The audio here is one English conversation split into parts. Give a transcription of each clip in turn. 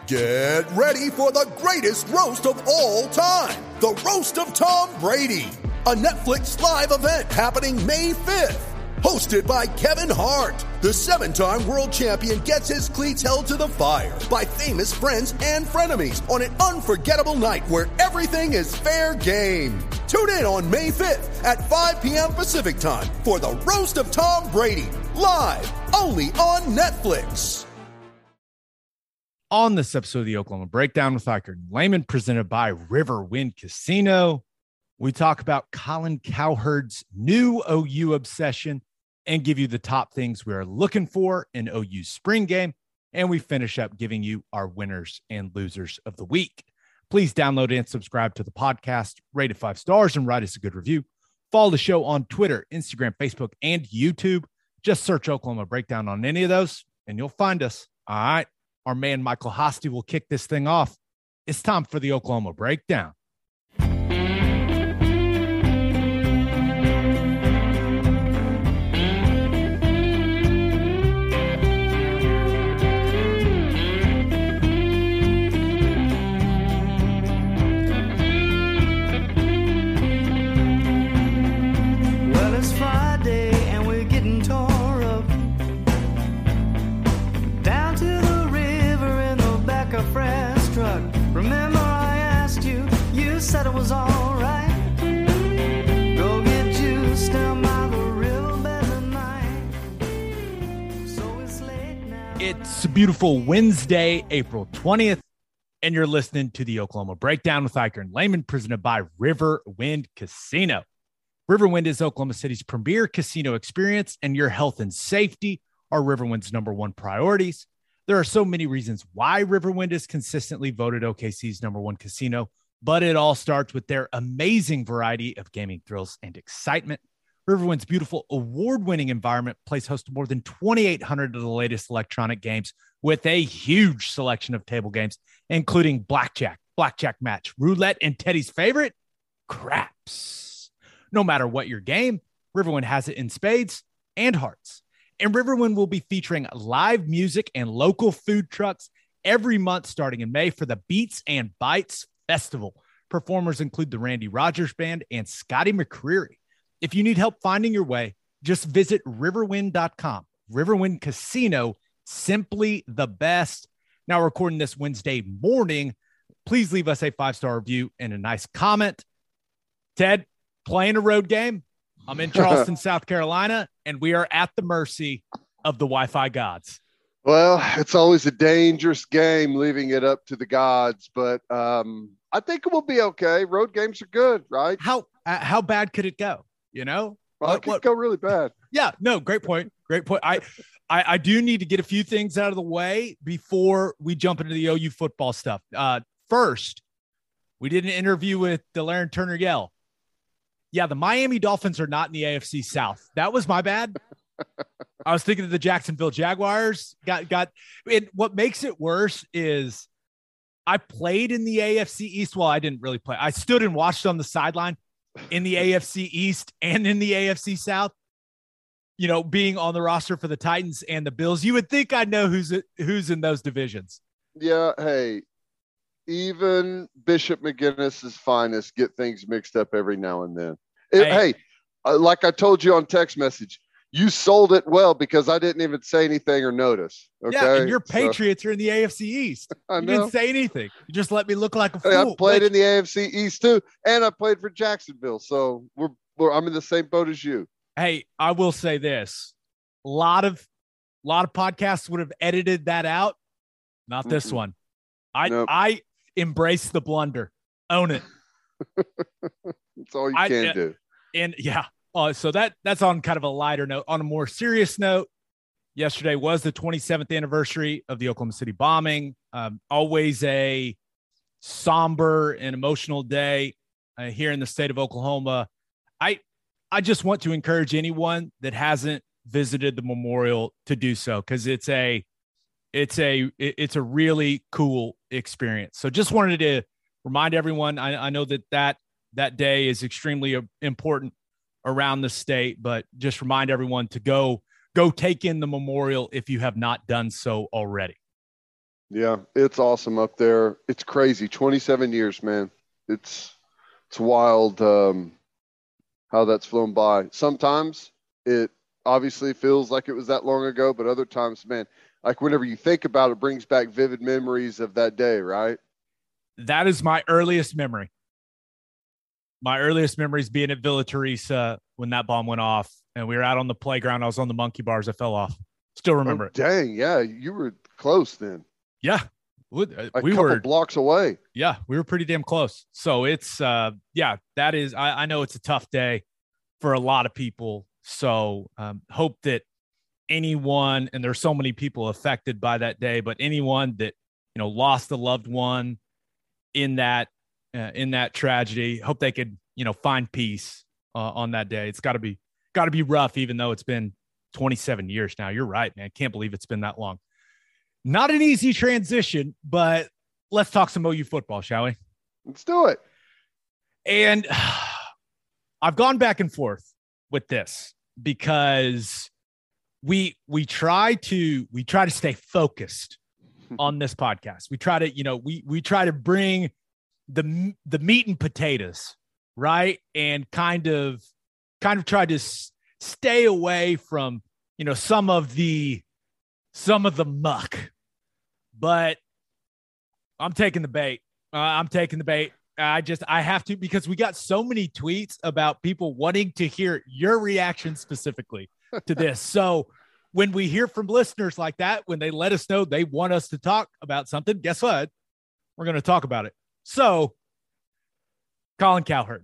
Get ready for the greatest roast of all time, the Roast of Tom Brady, a Netflix live event happening May 5th. Hosted by Kevin Hart, the 7-time world champion gets his cleats held to the fire by famous friends and frenemies on an unforgettable night where everything is fair game. Tune in on May 5th at 5 p.m. Pacific time for the Roast of Tom Brady, live only on Netflix. On this episode of the Oklahoma Breakdown with Iker Lehman, presented by Riverwind Casino, we talk about Colin Cowherd's new OU obsession and give you the top things we are looking for in OU's spring game. And we finish up giving you our winners and losers of the week. Please download and subscribe to the podcast, rate it 5 stars, and write us a good review. Follow the show on Twitter, Instagram, Facebook, and YouTube. Just search Oklahoma Breakdown on any of those, and you'll find us. All right. Our man Michael Hosty will kick this thing off. It's time for the Oklahoma Breakdown. Well, it's Friday and we're getting tore up. Down to the river in the back of Fred's truck. Remember I asked you, you said it was all right. Go get juice down by the riverbed tonight. So it's late now. It's a beautiful Wednesday, April 20th, and you're listening to the Oklahoma Breakdown with Iker and Lehman, presented by Riverwind Casino. Riverwind is Oklahoma City's premier casino experience, and your health and safety are Riverwind's number one priorities. There are so many reasons why Riverwind is consistently voted OKC's number one casino, but it all starts with their amazing variety of gaming thrills and excitement. Riverwind's beautiful award-winning environment plays host to more than 2,800 of the latest electronic games with a huge selection of table games, including blackjack, blackjack match, roulette, and Teddy's favorite, craps. No matter what your game, Riverwind has it in spades and hearts. And Riverwind will be featuring live music and local food trucks every month starting in May for the Beats and Bites Festival. Performers include the Randy Rogers Band and Scotty McCreery. If you need help finding your way, just visit riverwind.com. Riverwind Casino, simply the best. Now recording this Wednesday morning, please leave us a 5-star review and a nice comment. Ted, playing a road game. I'm in Charleston, South Carolina, and we are at the mercy of the Wi-Fi gods. Well, it's always a dangerous game leaving it up to the gods, but I think it will be okay. Road games are good, right? How bad could it go? You know, Well, it could go really bad. Yeah, no, great point. Great point. I do need to get a few things out of the way before we jump into the OU football stuff. First, we did an interview with De'Aaron Turner-Yell. Yeah, the Miami Dolphins are not in the AFC South. That was my bad. I was thinking of the Jacksonville Jaguars. Got it. What makes it worse is I played in the AFC East. Well, I didn't really play. I stood and watched on the sideline in the AFC East and in the AFC South. You know, being on the roster for the Titans and the Bills, you would think I'd know who's in those divisions. Yeah, hey, even Bishop McGinnis's finest get things mixed up every now and then. Hey, like I told you on text message, you sold it well because I didn't even say anything or notice. Okay, yeah, and your Patriots are in the AFC East. You didn't say anything. You just let me look like a fool. I played in the AFC East too, and I played for Jacksonville, so I'm in the same boat as you. Hey, I will say this: a lot of podcasts would have edited that out. Not this one. I embrace the blunder. Own it. That's all you can do. And yeah, so that's on kind of a lighter note. On a more serious note, yesterday was the 27th anniversary of the Oklahoma City bombing. Always a somber and emotional day here in the state of Oklahoma. I just want to encourage anyone that hasn't visited the memorial to do so, because it's a really cool experience. So just wanted to remind everyone. I know that day is extremely important around the state, but just remind everyone to go take in the memorial if you have not done so already. Yeah, it's awesome up there. It's crazy. 27 years, man. It's wild how that's flown by. Sometimes it obviously feels like it was that long ago, but other times, man, like whenever you think about it, brings back vivid memories of that day, right? That is my earliest memory. My earliest memories being at Villa Teresa when that bomb went off and we were out on the playground. I was on the monkey bars. I fell off. Still remember it. Dang, yeah, you were close then. Yeah. We were blocks away. Yeah, we were pretty damn close. So it's, that is, I know it's a tough day for a lot of people. So hope that anyone, and there's so many people affected by that day, but anyone that, lost a loved one in that tragedy, hope they could, find peace on that day. It's gotta be rough, even though it's been 27 years now. You're right, man. Can't believe it's been that long. Not an easy transition, but let's talk some OU football, shall we? Let's do it. And I've gone back and forth with this because we try to stay focused on this podcast. We try to, we try to bring the meat and potatoes, right? And kind of try to stay away from, some of the muck. But I'm taking the bait. I have to, because we got so many tweets about people wanting to hear your reaction specifically to this. So when we hear from listeners like that, when they let us know they want us to talk about something, guess what? We're going to talk about it. So Colin Cowherd,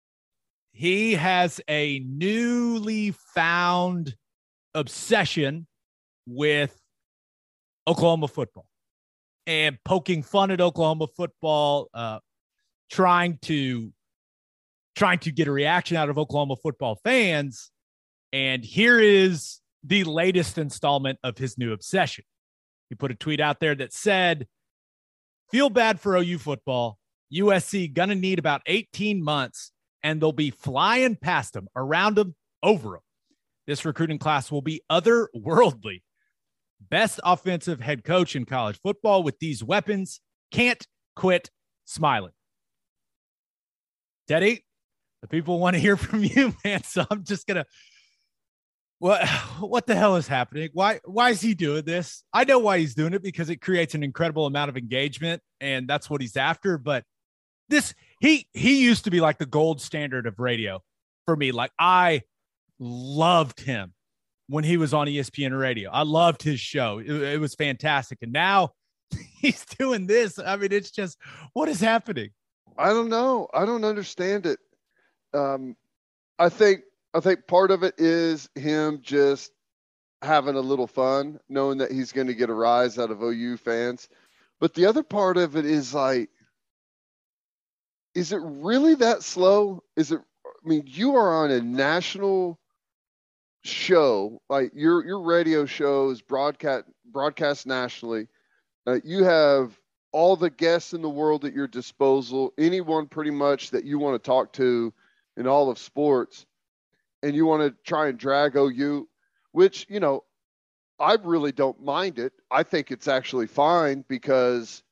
he has a newly found obsession with Oklahoma football and poking fun at Oklahoma football, trying to get a reaction out of Oklahoma football fans. And here is the latest installment of his new obsession. He put a tweet out there that said, "Feel bad for OU football. USC gonna need about 18 months and they'll be flying past them, around them, over them. This recruiting class will be otherworldly. Best offensive head coach in college football with these weapons. Can't quit smiling." Teddy, the people want to hear from you, man. So I'm just going to, what the hell is happening? Why is he doing this? I know why he's doing it, because it creates an incredible amount of engagement and that's what he's after. But he used to be like the gold standard of radio for me. Like, I loved him when he was on ESPN radio. I loved his show. It was fantastic. And now he's doing this. I mean, it's just, what is happening? I don't know. I don't understand it. I think part of it is him just having a little fun, knowing that he's going to get a rise out of OU fans. But the other part of it is like, is it really that slow? You are on a national show, like your radio show is broadcast nationally. You have all the guests in the world at your disposal, anyone pretty much that you want to talk to in all of sports, and you want to try and drag OU, which, I really don't mind it. I think it's actually fine because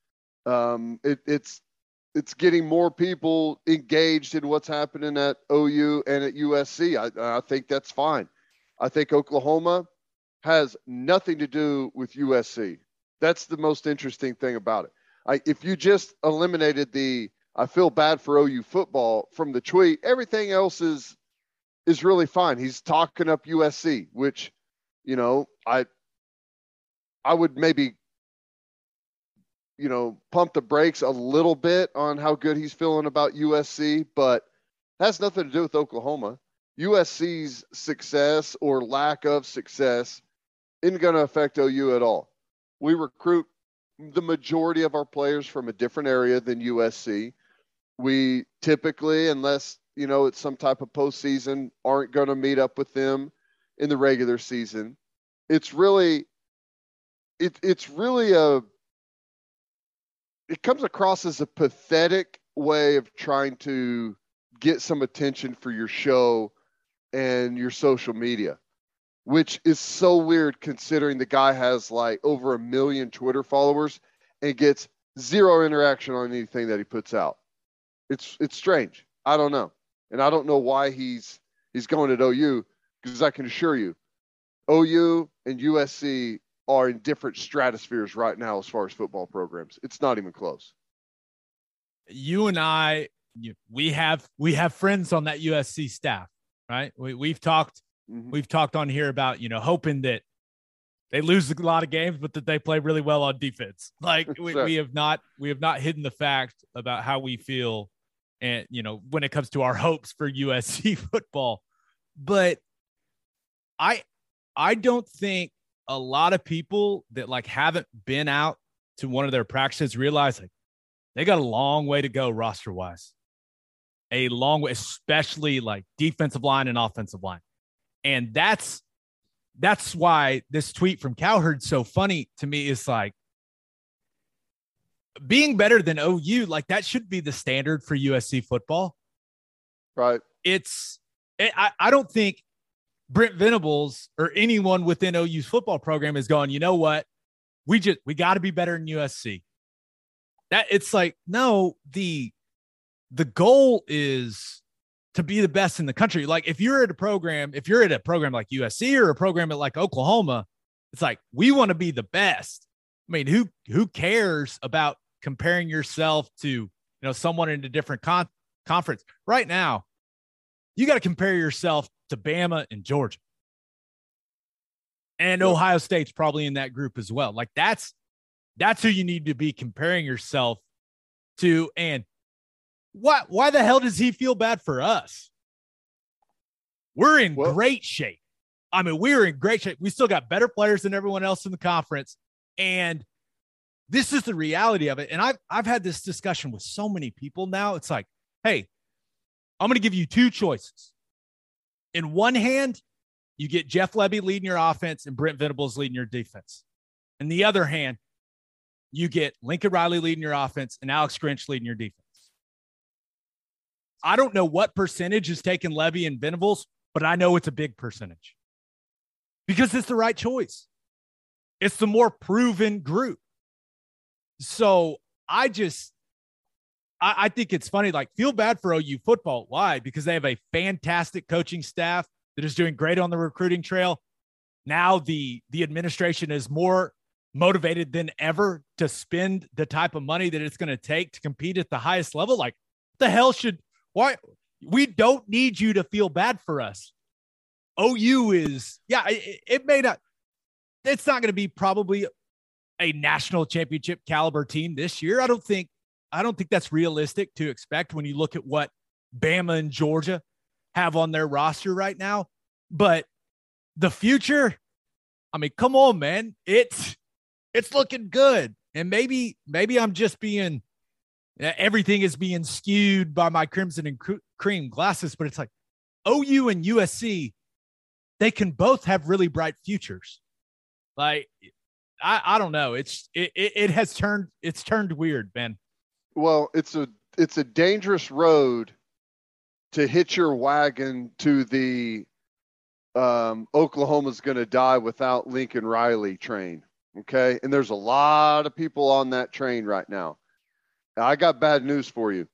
it's getting more people engaged in what's happening at OU and at USC. I think that's fine. I think Oklahoma has nothing to do with USC. That's the most interesting thing about it. If you just eliminated the "I feel bad for OU football" from the tweet, everything else is really fine. He's talking up USC, which, I would maybe, pump the brakes a little bit on how good he's feeling about USC, but has nothing to do with Oklahoma. USC's success or lack of success isn't going to affect OU at all. We recruit the majority of our players from a different area than USC. We typically, unless, it's some type of postseason, aren't going to meet up with them in the regular season. It comes across as a pathetic way of trying to get some attention for your show and your social media, which is so weird considering the guy has like over 1 million Twitter followers. and gets zero interaction on anything that he puts out. It's strange. I don't know. And I don't know why he's going at OU, because I can assure you, OU and USC are in different stratospheres right now as far as football programs. It's not even close. You and I, we have friends on that USC staff, right? We've talked on here about, hoping that they lose a lot of games, but that they play really well on defense. Like we have not hidden the fact about how we feel, and when it comes to our hopes for USC football. But I don't think a lot of people that haven't been out to one of their practices realize they got a long way to go roster wise, a long way, especially defensive line and offensive line. And that's why this tweet from Cowherd's so funny to me. Is being better than OU, that should be the standard for USC football. Right. I don't think Brent Venables or anyone within OU's football program is going, you know what? We got to be better than USC. That it's no, the goal is to be the best in the country. If you're at a program like USC or a program at Oklahoma, it's we want to be the best. I mean, who cares about comparing yourself to, someone in a different conference right now? You got to compare yourself to Bama and Georgia, and Ohio State's probably in that group as well. That's who you need to be comparing yourself to. And why the hell does he feel bad for us? We're in great shape. I mean, we're in great shape. We still got better players than everyone else in the conference. And this is the reality of it. And I've had this discussion with so many people now. It's hey, I'm going to give you two choices. In one hand, you get Jeff Lebby leading your offense and Brent Venables leading your defense. In the other hand, you get Lincoln Riley leading your offense and Alex Grinch leading your defense. I don't know what percentage is taking Lebby and Venables, but I know it's a big percentage because it's the right choice. It's the more proven group. So I think it's funny, feel bad for OU football. Why? Because they have a fantastic coaching staff that is doing great on the recruiting trail. Now the administration is more motivated than ever to spend the type of money that it's going to take to compete at the highest level. Why? We don't need you to feel bad for us. OU is, it may not, it's not going to be probably a national championship caliber team this year. I don't think that's realistic to expect when you look at what Bama and Georgia have on their roster right now. But the future, I mean, come on, man. It's looking good. And maybe I'm just everything is being skewed by my crimson and cream glasses, but it's OU and USC, they can both have really bright futures. I don't know. It's turned weird, Ben. Well, it's a dangerous road to hitch your wagon to the Oklahoma's going to die without Lincoln Riley train. Okay. And there's a lot of people on that train right now. I got bad news for you.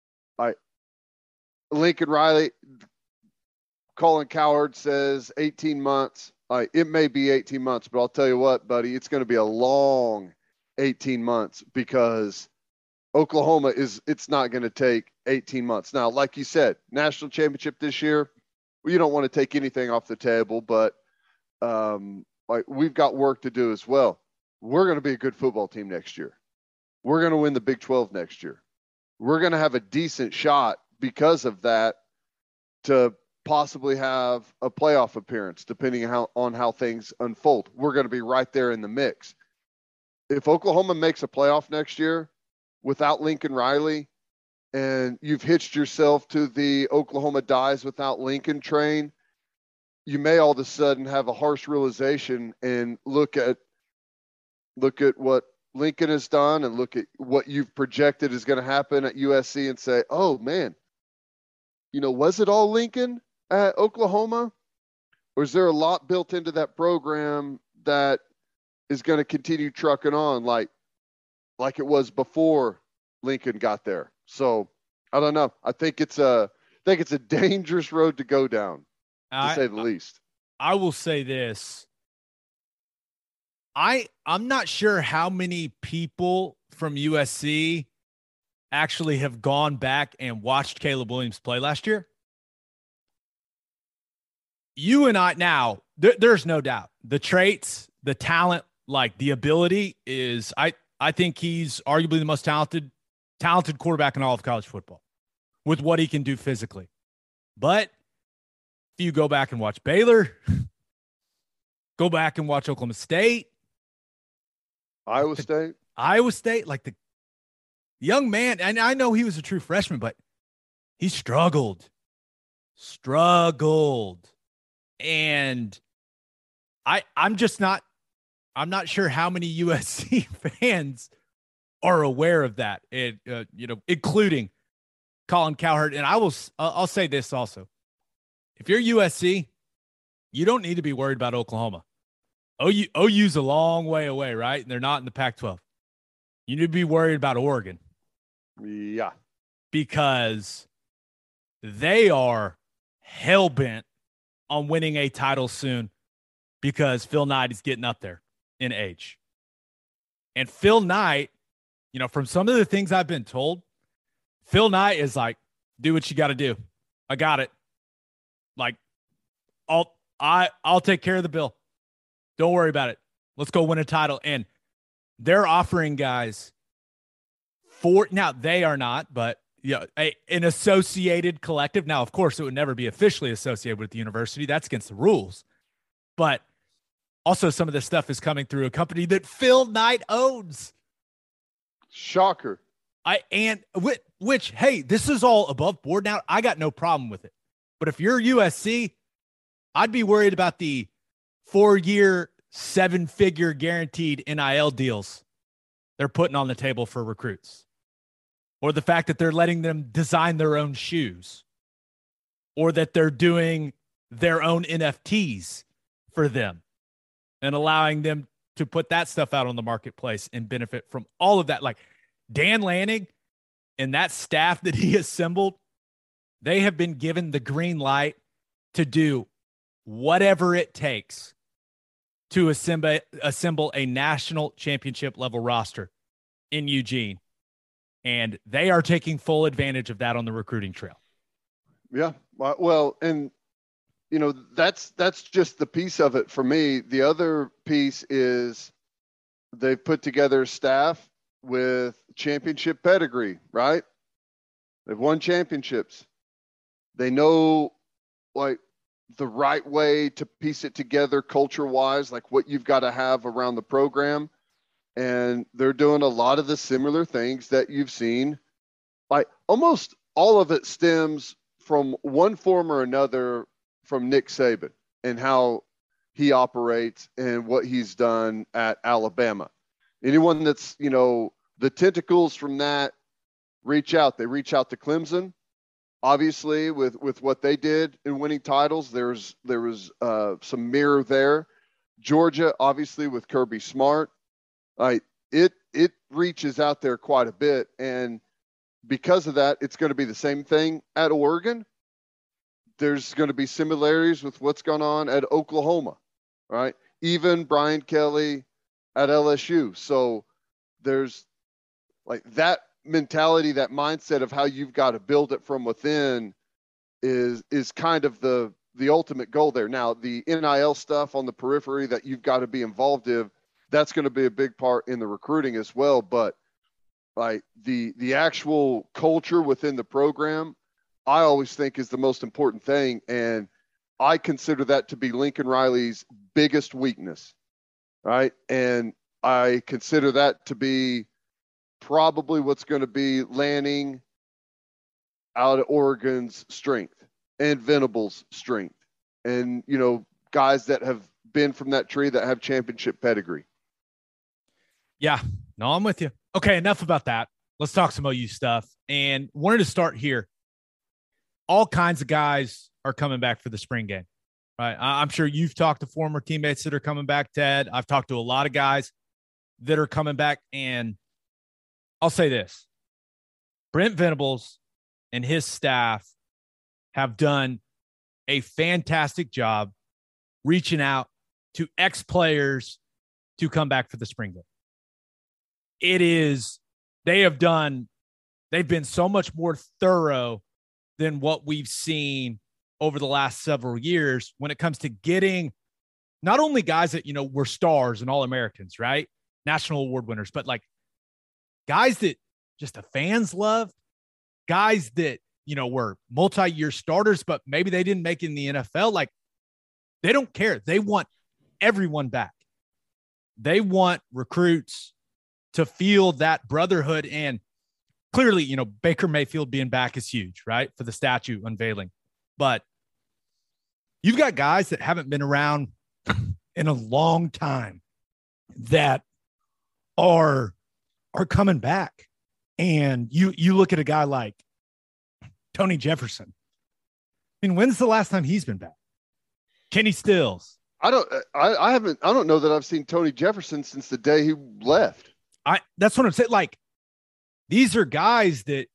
Lincoln Riley, Colin Cowherd says 18 months. It may be 18 months, but I'll tell you what, buddy, it's going to be a long 18 months because Oklahoma it's not going to take 18 months. Now, like you said, national championship this year, you don't want to take anything off the table, but we've got work to do as well. We're going to be a good football team next year. We're going to win the Big 12 next year. We're going to have a decent shot because of that to possibly have a playoff appearance, depending on how things unfold. We're going to be right there in the mix. If Oklahoma makes a playoff next year without Lincoln Riley, and you've hitched yourself to the Oklahoma dies without Lincoln train, you may all of a sudden have a harsh realization and look at what Lincoln has done and look at what you've projected is going to happen at USC and say, oh man, was it all Lincoln at Oklahoma? Or is there a lot built into that program that is going to continue trucking on? like it was before Lincoln got there. So I don't know. I think it's a dangerous road to go down, to say the least. I will say this. I'm not sure how many people from USC actually have gone back and watched Caleb Williams play last year. You and I now, there's no doubt. The traits, the talent, like the ability is, I think he's arguably the most talented quarterback in all of college football with what he can do physically. But if you go back and watch Baylor, go back and watch Oklahoma State, Iowa State, like the young man, and I know he was a true freshman, but he struggled. And I'm not sure how many USC fans are aware of that, and including Colin Cowherd. And I'll say this also: if you're USC, you don't need to be worried about Oklahoma. OU's a long way away, right? And they're not in the Pac-12. You need to be worried about Oregon. Yeah, because they are hell-bent on winning a title soon, because Phil Knight is getting up there in age. And Phil Knight, from some of the things I've been told, Phil Knight is like, do what you got to do. I got it. Like, I'll take care of the bill. Don't worry about it. Let's go win a title. And they're offering guys now they are not, but an associated collective. Now, of course, it would never be officially associated with the university. That's against the rules. But also some of this stuff is coming through a company that Phil Knight owns. Shocker. Which, hey, this is all above board now. I got no problem with it. But if you're USC, I'd be worried about the 4-year, 7-figure guaranteed NIL deals they're putting on the table for recruits, or the fact that they're letting them design their own shoes, or that they're doing their own NFTs for them and allowing them to put that stuff out on the marketplace and benefit from all of that. Like Dan Lanning and that staff that he assembled, they have been given the green light to do whatever it takes to assemble a national championship level roster in Eugene. And they are taking full advantage of that on the recruiting trail. Yeah. Well, and that's just the piece of it for me. The other piece is they've put together staff with championship pedigree, right? They've won championships. They know like the right way to piece it together culture wise, like what you've got to have around the program. And they're doing a lot of the similar things that you've seen. Like almost all of it stems from one form or another from Nick Saban and how he operates and what he's done at Alabama. Anyone that's, the tentacles from that reach out. They reach out to Clemson, obviously, with what they did in winning titles. There was some mirror there. Georgia, obviously, with Kirby Smart. It reaches out there quite a bit. And because of that, it's going to be the same thing at Oregon. There's going to be similarities with what's going on at Oklahoma, right? Even Brian Kelly at LSU. So there's like that mentality, that mindset of how you've got to build it from within is kind of the ultimate goal there. Now, the NIL stuff on the periphery that you've got to be involved in, that's going to be a big part in the recruiting as well. But like the actual culture within the program, I always think is the most important thing. And I consider that to be Lincoln Riley's biggest weakness, right? And I consider that to be probably what's going to be Lanning out of Oregon's strength and Venable's strength. And, guys that have been from that tree that have championship pedigree. Yeah, no, I'm with you. Okay, enough about that. Let's talk some OU stuff. And wanted to start here. All kinds of guys are coming back for the spring game, right? I'm sure you've talked to former teammates that are coming back, Ted. I've talked to a lot of guys that are coming back. And I'll say this. Brent Venables and his staff have done a fantastic job reaching out to ex-players to come back for the spring game. They've been so much more thorough than what we've seen over the last several years when it comes to getting not only guys that, were stars and All-Americans, right? National award winners, but like guys that just the fans love, guys that, were multi-year starters, but maybe they didn't make it in the NFL. Like, they don't care. They want everyone back. They want recruits to feel that brotherhood. And clearly, Baker Mayfield being back is huge, right? For the statue unveiling. But you've got guys that haven't been around in a long time that are coming back. And you look at a guy like Tony Jefferson. I mean, when's the last time he's been back? Kenny Stills. I don't know that I've seen Tony Jefferson since the day he left. That's what I'm saying. Like, these are guys that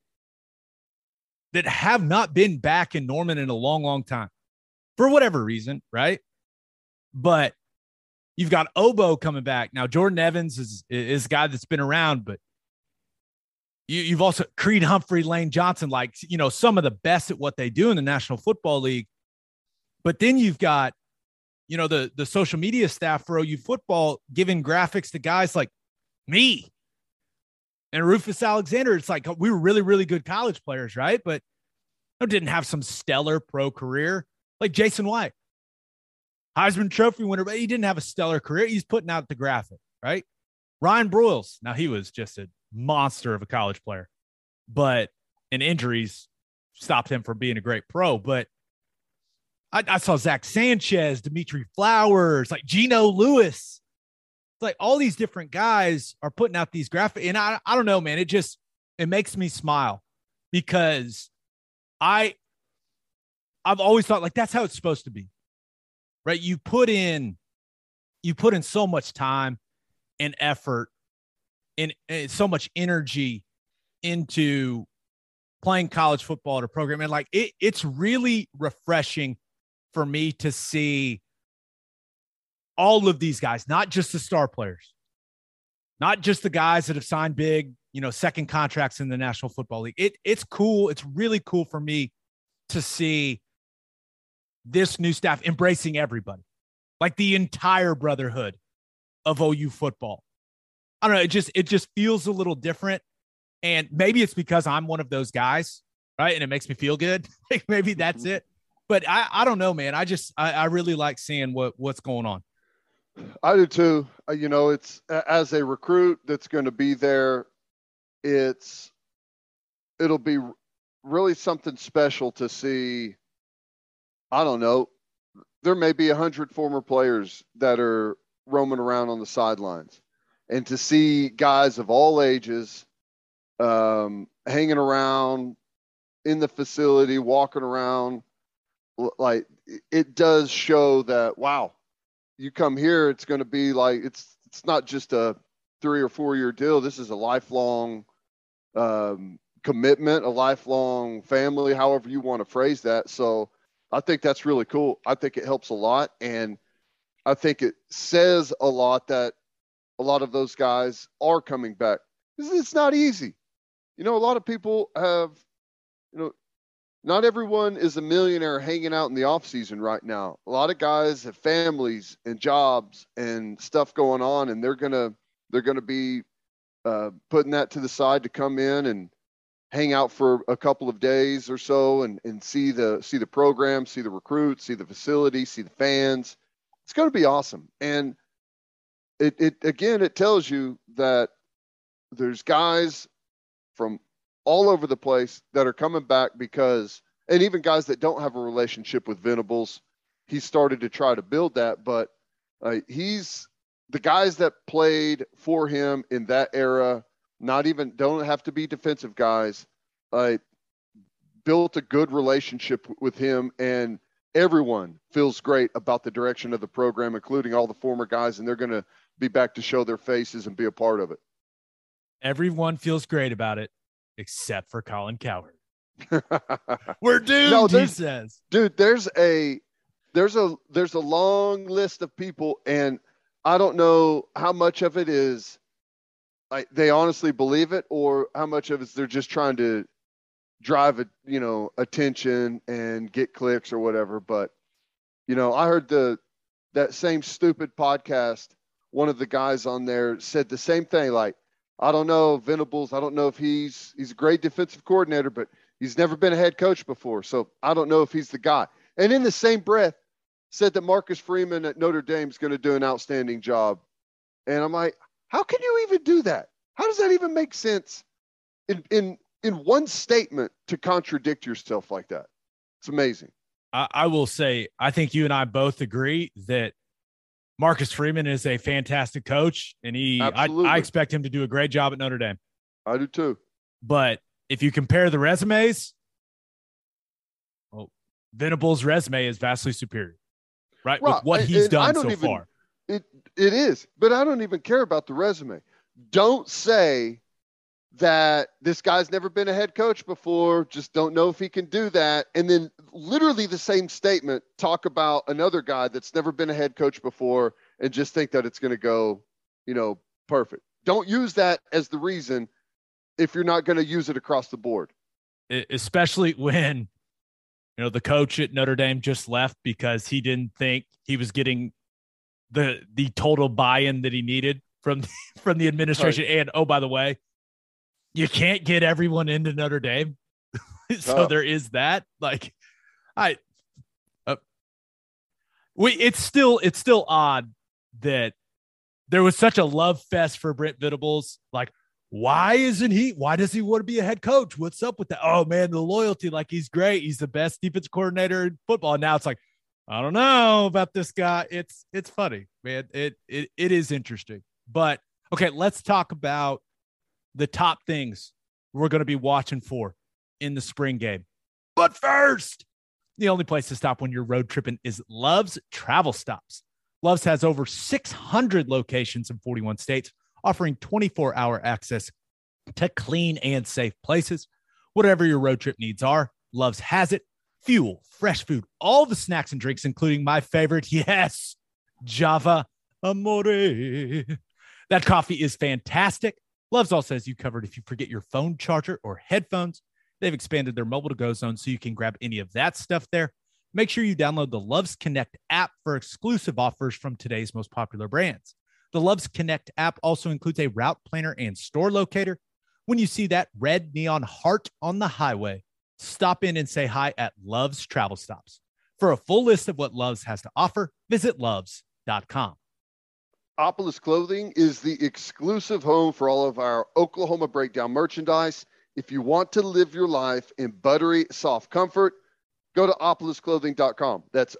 have not been back in Norman in a long, long time for whatever reason. Right. But you've got Obo coming back. Now, Jordan Evans is a guy that's been around, but you've also Creed Humphrey, Lane Johnson, like, some of the best at what they do in the National Football League. But then you've got, the social media staff for OU football giving graphics to guys like me and Rufus Alexander. It's like, we were really, really good college players, right? But didn't have some stellar pro career like Jason White, Heisman Trophy winner, but he didn't have a stellar career. He's putting out the graphic, right? Ryan Broyles. Now, he was just a monster of a college player, but injuries stopped him from being a great pro. But I saw Zach Sanchez, Dimitri Flowers, like Geno Lewis. It's like all these different guys are putting out these graphics. And I don't know, man, it makes me smile because I've always thought like that's how it's supposed to be, right? You put in so much time and effort and so much energy into playing college football at a program. And like, it's really refreshing for me to see all of these guys, not just the star players, not just the guys that have signed big, second contracts in the National Football League. It's cool. It's really cool for me to see this new staff embracing everybody, like the entire brotherhood of OU football. I don't know. It just feels a little different. And maybe it's because I'm one of those guys, right? And it makes me feel good. Like maybe that's it. But I don't know, man. I really like seeing what's going on. I do too. It's as a recruit that's going to be there, it'll be really something special to see. I don't know. There may be 100 former players that are roaming around on the sidelines, and to see guys of all ages hanging around in the facility, walking around, like it does show that, wow, you come here, it's going to be like, it's not just a 3 or 4 year deal. This is a lifelong commitment, a lifelong family, however you want to phrase that. So I think that's really cool. I think it helps a lot. And I think it says a lot that a lot of those guys are coming back. It's not easy. A lot of people have, not everyone is a millionaire hanging out in the off season right now. A lot of guys have families and jobs and stuff going on, and they're going to be putting that to the side to come in and hang out for a couple of days or so and see the program, see the recruits, see the facility, see the fans. It's going to be awesome. And it tells you that there's guys from all over the place that are coming back because, and even guys that don't have a relationship with Venables, he started to try to build that, but he's the guys that played for him in that era, don't have to be defensive guys, built a good relationship with him, and everyone feels great about the direction of the program, including all the former guys, and they're going to be back to show their faces and be a part of it. Everyone feels great about it, except for Colin Cowherd. We're doomed, No, he says. Dude, there's a long list of people, and I don't know how much of it is like they honestly believe it, or how much of it is they're just trying to drive attention and get clicks or whatever. But I heard that same stupid podcast. One of the guys on there said the same thing. Like, I don't know, Venables. I don't know if he's a great defensive coordinator, but he's never been a head coach before. So I don't know if he's the guy. And in the same breath said that Marcus Freeman at Notre Dame is going to do an outstanding job. And I'm like, how can you even do that? How does that even make sense in one statement to contradict yourself like that? It's amazing. I will say, I think you and I both agree that Marcus Freeman is a fantastic coach, and I expect him to do a great job at Notre Dame. I do too. But if you compare the resumes, Venables' resume is vastly superior, right? With what he's done so far. It is, but I don't even care about the resume. Don't say that this guy's never been a head coach before, just don't know if he can do that. And then literally the same statement, talk about another guy that's never been a head coach before and just think that it's going to go, perfect. Don't use that as the reason if you're not going to use it across the board. Especially when, the coach at Notre Dame just left because he didn't think he was getting the total buy-in that he needed from the administration. Right. And, oh, by the way, you can't get everyone into Notre Dame. So there is that. Like, it's still odd that there was such a love fest for Brent Venables. Like, why does he want to be a head coach? What's up with that? Oh man, the loyalty, like he's great. He's the best defensive coordinator in football. And now it's like, I don't know about this guy. It's funny, man. It is interesting. But okay, let's talk about the top things we're going to be watching for in the spring game. But first, the only place to stop when you're road tripping is Love's Travel Stops. Love's has over 600 locations in 41 states, offering 24-hour access to clean and safe places. Whatever your road trip needs are, Love's has it. Fuel, fresh food, all the snacks and drinks, including my favorite, yes, Java Amore. That coffee is fantastic. Love's also has you covered if you forget your phone charger or headphones. They've expanded their mobile to-go zone so you can grab any of that stuff there. Make sure you download the Love's Connect app for exclusive offers from today's most popular brands. The Love's Connect app also includes a route planner and store locator. When you see that red neon heart on the highway, stop in and say hi at Love's Travel Stops. For a full list of what Love's has to offer, visit loves.com. Opolis Clothing is the exclusive home for all of our Oklahoma Breakdown merchandise. If you want to live your life in buttery, soft comfort, go to opolisclothing.com. That's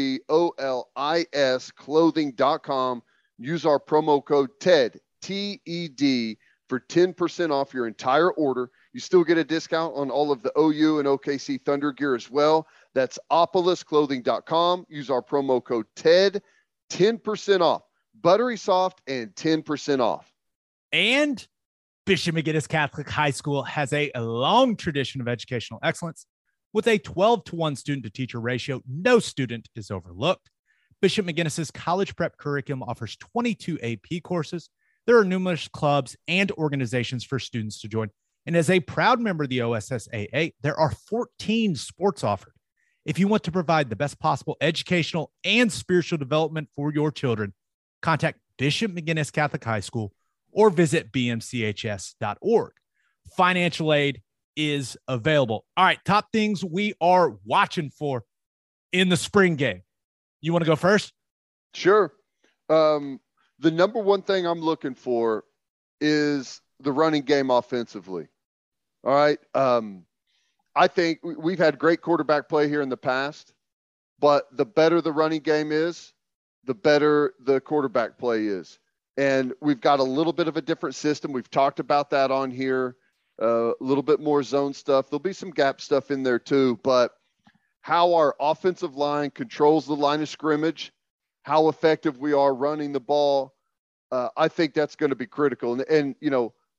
OPOLIS clothing.com. Use our promo code TED, TED, for 10% off your entire order. You still get a discount on all of the OU and OKC Thunder gear as well. That's opolisclothing.com. Use our promo code TED, 10% off. Buttery soft and 10% off. And Bishop McGinnis Catholic High School has a long tradition of educational excellence. With a 12-to-1 student-to-teacher ratio, no student is overlooked. Bishop McGinnis's college prep curriculum offers 22 AP courses. There are numerous clubs and organizations for students to join. And as a proud member of the OSSAA, there are 14 sports offered. If you want to provide the best possible educational and spiritual development for your children, contact Bishop McGinnis Catholic High School or visit bmchs.org. Financial aid is available. All right, top things we are watching for in the spring game. You want to go first? Sure. The number one thing I'm looking for is the running game offensively. All right. I think we've had great quarterback play here in the past, but the better the running game is, the better the quarterback play is. And we've got a little bit of a different system. We've talked about that on here, a little bit more zone stuff. There'll be some gap stuff in there too, but how our offensive line controls the line of scrimmage, how effective we are running the ball, I think that's going to be critical. And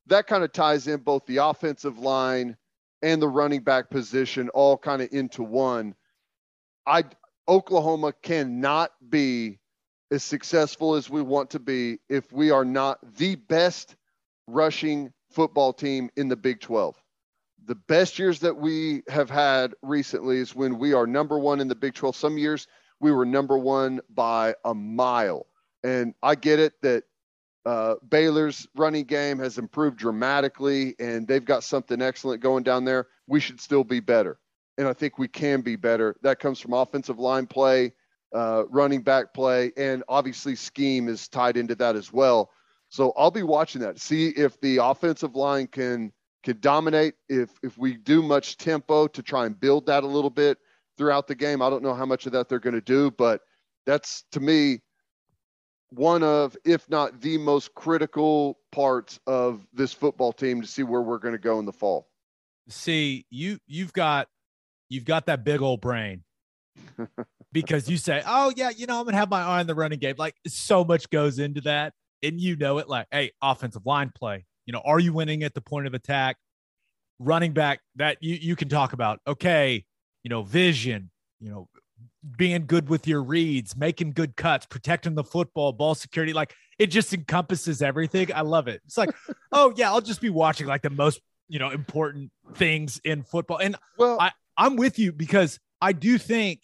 that kind of ties in both the offensive line and the running back position all kind of into one. Oklahoma cannot be as successful as we want to be if we are not the best rushing football team in the Big 12. The best years that we have had recently is when we are number one in the Big 12. Some years we were number one by a mile. And I get it that Baylor's running game has improved dramatically and they've got something excellent going down there. We should still be better. And I think we can be better. That comes from offensive line play, running back play, and obviously scheme is tied into that as well. So I'll be watching that, see if the offensive line can dominate, if we do much tempo to try and build that a little bit throughout the game. I don't know how much of that they're going to do, but that's, to me, one of, if not the most critical parts of this football team to see where we're going to go in the fall. See, you've got that big old brain because you say, oh yeah, I'm going to have my eye on the running game. Like, so much goes into that. And it, like, hey, offensive line play, are you winning at the point of attack? Running back, that you can talk about. Okay. Vision, being good with your reads, making good cuts, protecting the football, ball security. Like, it just encompasses everything. I love it. It's like, oh yeah, I'll just be watching like the most, important things in football. And I'm with you because I do think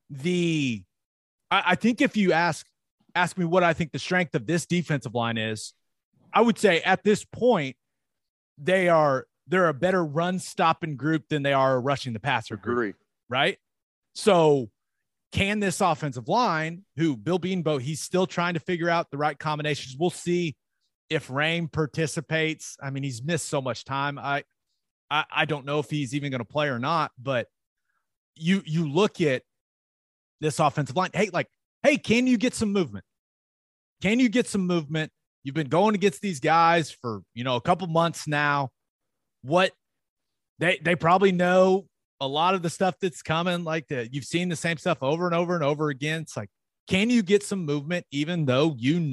I think if you ask me what I think the strength of this defensive line is, I would say at this point, they're a better run stopping group than they are a rushing the passer group. Right? So can this offensive line, who Bill Beanboat, he's still trying to figure out the right combinations. We'll see if Rain participates. I mean, he's missed so much time. I don't know if he's even going to play or not, but you look at this offensive line. Hey, can you get some movement? Can you get some movement? You've been going against these guys for, a couple months now. What they probably know a lot of the stuff that's coming, you've seen the same stuff over and over and over again. It's like, can you get some movement, even though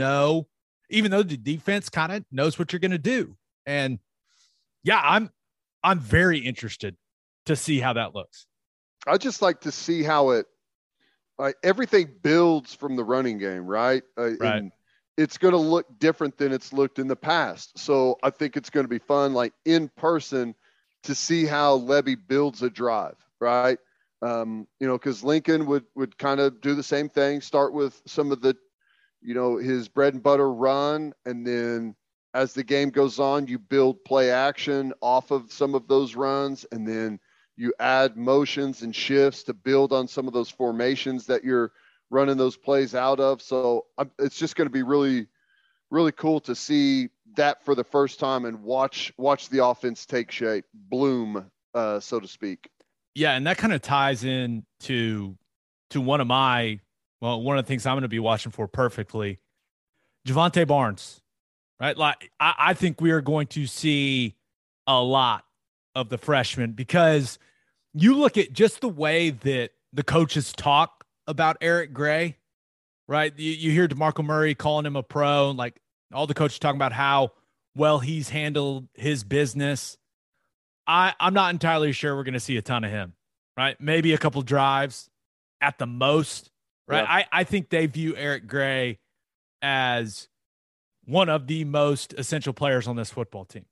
the defense kind of knows what you're going to do? And yeah, I'm very interested to see how that looks. I just like to see how everything builds from the running game, right? Right. And it's going to look different than it's looked in the past. So I think it's going to be fun, like in person, to see how Lebby builds a drive, right? Because Lincoln would kind of do the same thing, start with some of the, his bread and butter run. And then as the game goes on, you build play action off of some of those runs. And then you add motions and shifts to build on some of those formations that you're running those plays out of. So it's just going to be really, really cool to see that for the first time and watch the offense take shape, bloom, so to speak. Yeah. And that kind of ties in to one of the things I'm going to be watching for perfectly, Javonte Barnes, right? Like, I think we are going to see a lot of the freshman, because you look at just the way that the coaches talk about Eric Gray, right? You hear DeMarco Murray calling him a pro, and like all the coaches talking about how well he's handled his business. I'm not entirely sure we're going to see a ton of him, right? Maybe a couple drives at the most, right? Yeah. I think they view Eric Gray as one of the most essential players on this football team.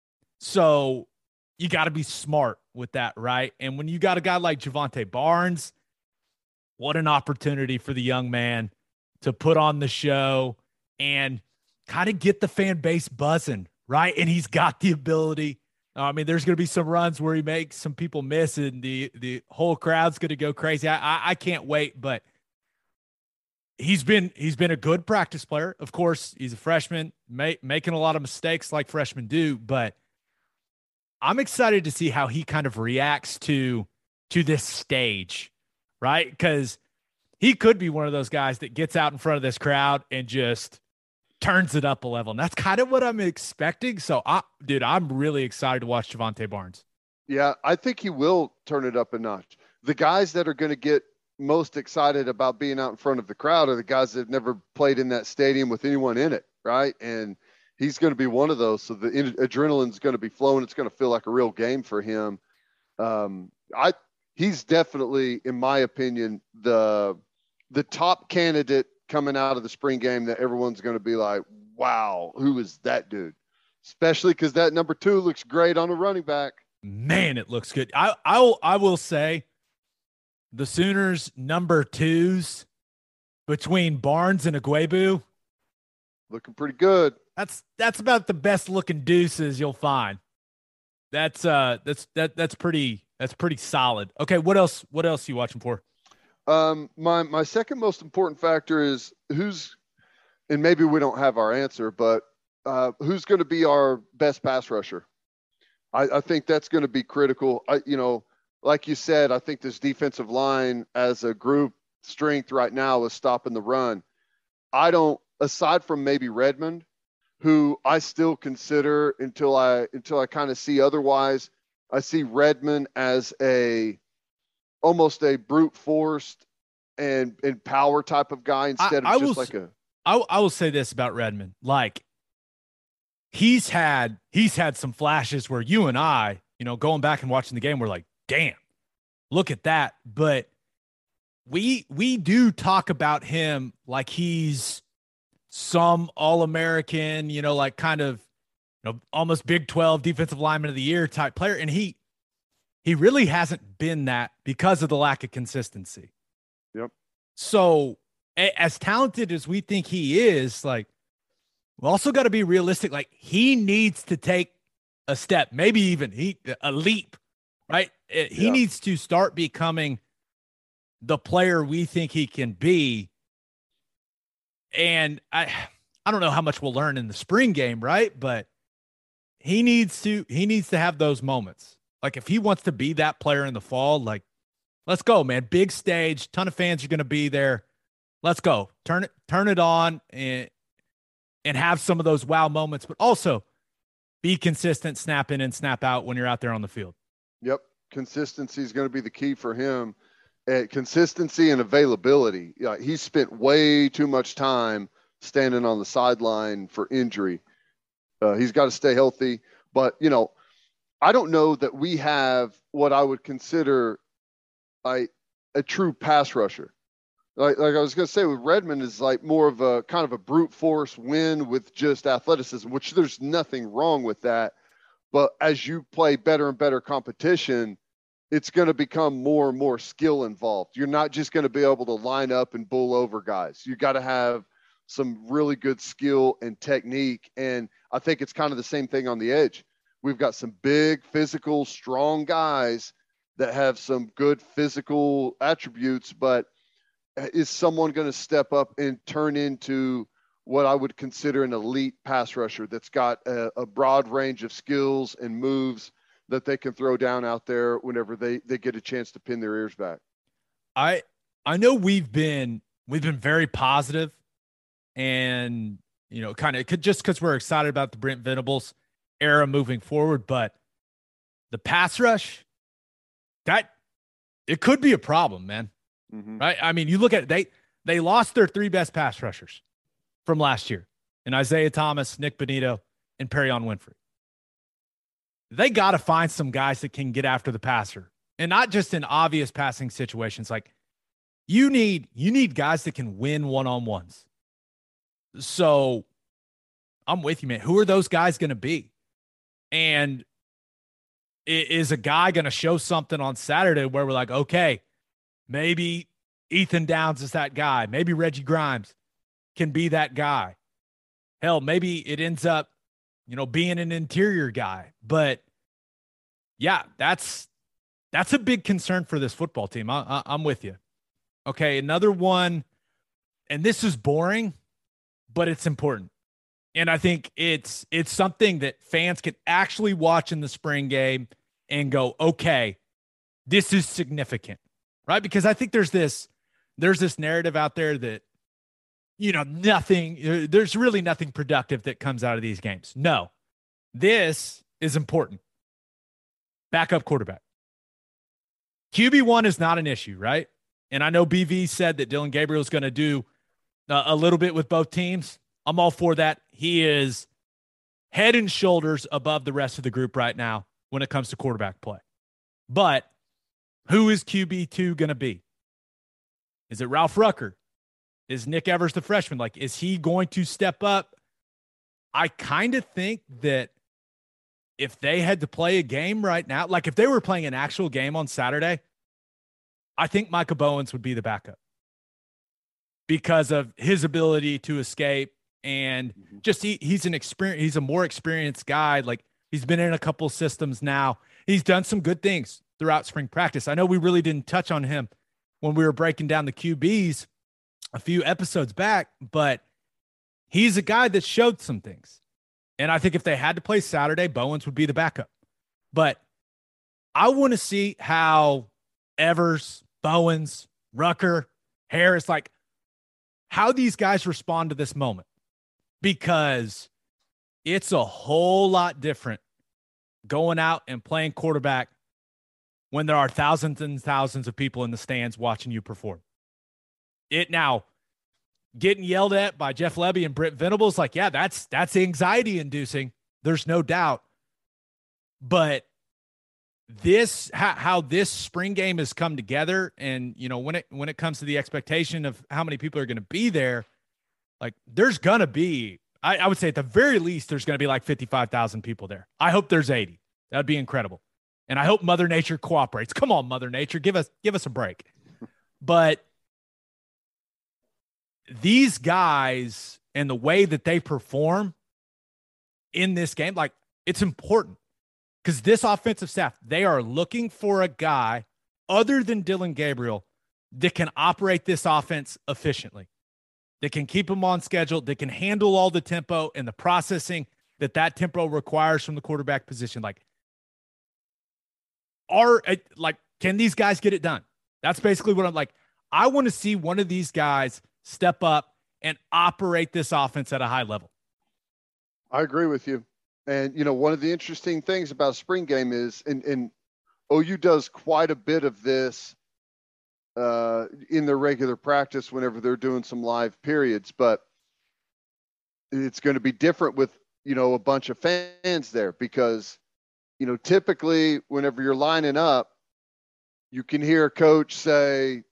So you got to be smart with that, right? And when you got a guy like Javonte Barnes, what an opportunity for the young man to put on the show and kind of get the fan base buzzing, right? And he's got the ability. I mean, there's going to be some runs where he makes some people miss, and the whole crowd's going to go crazy. I can't wait, but he's been a good practice player. Of course, he's a freshman, making a lot of mistakes like freshmen do, but I'm excited to see how he kind of reacts to this stage, right? Because he could be one of those guys that gets out in front of this crowd and just turns it up a level. And that's kind of what I'm expecting. So, I'm really excited to watch Javonte Barnes. Yeah, I think he will turn it up a notch. The guys that are going to get most excited about being out in front of the crowd are the guys that have never played in that stadium with anyone in it, right? And he's going to be one of those. So the adrenaline's going to be flowing. It's going to feel like a real game for him. He's definitely, in my opinion, the top candidate coming out of the spring game that everyone's going to be like, wow, who is that dude? Especially because that number 2 looks great on a running back. Man, it looks good. I will say the Sooners number 2s between Barnes and Ugwoegbu looking pretty good. That's about the best looking deuces you'll find. That's pretty solid. Okay, what else are you watching for? My second most important factor is and maybe we don't have our answer, but who's going to be our best pass rusher? I think that's going to be critical. Like you said, I think this defensive line as a group strength right now is stopping the run. Aside from maybe Redmond, who I still consider until I kind of see otherwise, I see Redmond as almost a brute force and power type of guy instead of just like a. I will say this about Redmond, like he's had some flashes where you and I, going back and watching the game, we're like, damn, look at that. But we do talk about him like he's some All-American, like kind of, almost Big 12 defensive lineman of the year type player. And he really hasn't been that because of the lack of consistency. Yep. So as talented as we think he is, like, we also got to be realistic. Like, he needs to take a step, maybe even a leap, right? He needs to start becoming the player we think he can be. And I don't know how much we'll learn in the spring game, right? But he needs to have those moments. Like, if he wants to be that player in the fall, like, let's go, man. Big stage, ton of fans are going to be there. Let's go. Turn it on and have some of those wow moments, but also be consistent, snap in and snap out when you're out there on the field. Yep. Consistency is going to be the key for him. Consistency and availability. Yeah, he spent way too much time standing on the sideline for injury. He's got to stay healthy. But, I don't know that we have what I would consider a true pass rusher. Like I was going to say with Redmond is like more of a kind of a brute force win with just athleticism, which there's nothing wrong with that. But as you play better and better competition, it's going to become more and more skill involved. You're not just going to be able to line up and bull over guys. You got to have some really good skill and technique. And I think it's kind of the same thing on the edge. We've got some big, physical, strong guys that have some good physical attributes, but is someone going to step up and turn into what I would consider an elite pass rusher that's got a broad range of skills and moves that they can throw down out there whenever they get a chance to pin their ears back? I know we've been very positive and, kind of just because we're excited about the Brent Venables era moving forward, but the pass rush, that it could be a problem, man. Mm-hmm. Right? I mean, you look at it, they lost their 3 best pass rushers from last year in Isaiah Thomas, Nick Bonito, and Perrion Winfrey. They got to find some guys that can get after the passer, and not just in obvious passing situations. Like you need guys that can win one-on-ones. So I'm with you, man. Who are those guys going to be? And is a guy going to show something on Saturday where we're like, okay, maybe Ethan Downs is that guy. Maybe Reggie Grimes can be that guy. Hell, maybe it ends up, being an interior guy. But yeah, that's a big concern for this football team. I'm with you. Okay, another one, and this is boring, but it's important. And I think it's something that fans can actually watch in the spring game and go, okay, this is significant, right? Because I think there's this narrative out there that, there's really nothing productive that comes out of these games. No, this is important. Backup quarterback. QB1 is not an issue, right? And I know BV said that Dylan Gabriel is going to do a little bit with both teams. I'm all for that. He is head and shoulders above the rest of the group right now when it comes to quarterback play. But who is QB2 going to be? Is it Ralph Rucker? Is Nick Evers the freshman? Like, is he going to step up? I kind of think that if they had to play a game right now, like if they were playing an actual game on Saturday, I think Micah Bowens would be the backup because of his ability to escape and just he's a more experienced guy. Like, he's been in a couple systems now. He's done some good things throughout spring practice. I know we really didn't touch on him when we were breaking down the QBs a few episodes back, but he's a guy that showed some things. And I think if they had to play Saturday, Bowens would be the backup. But I want to see how Evers, Bowens, Rucker, Harris, like how these guys respond to this moment, because it's a whole lot different going out and playing quarterback when there are thousands and thousands of people in the stands watching you perform. It now getting yelled at by Jeff Lebby and Brent Venables, like, yeah, that's anxiety inducing. There's no doubt. But this, how this spring game has come together, and you know, when it comes to the expectation of how many people are going to be there, like there's going to be, I would say at the very least, there's going to be like 55,000 people there. I hope there's 80. That'd be incredible. And I hope Mother Nature cooperates. Come on, Mother Nature, give us a break. But these guys and the way that they perform in this game, like, it's important because this offensive staff, they are looking for a guy other than Dillon Gabriel that can operate this offense efficiently, that can keep them on schedule, that can handle all the tempo and the processing that tempo requires from the quarterback position. Can these guys get it done? That's basically what I'm like. I want to see one of these guys step up and operate this offense at a high level. I agree with you. And, you know, one of the interesting things about spring game is, and OU does quite a bit of this in their regular practice whenever they're doing some live periods, but it's going to be different with, you know, a bunch of fans there because, you know, typically whenever you're lining up, you can hear a coach say,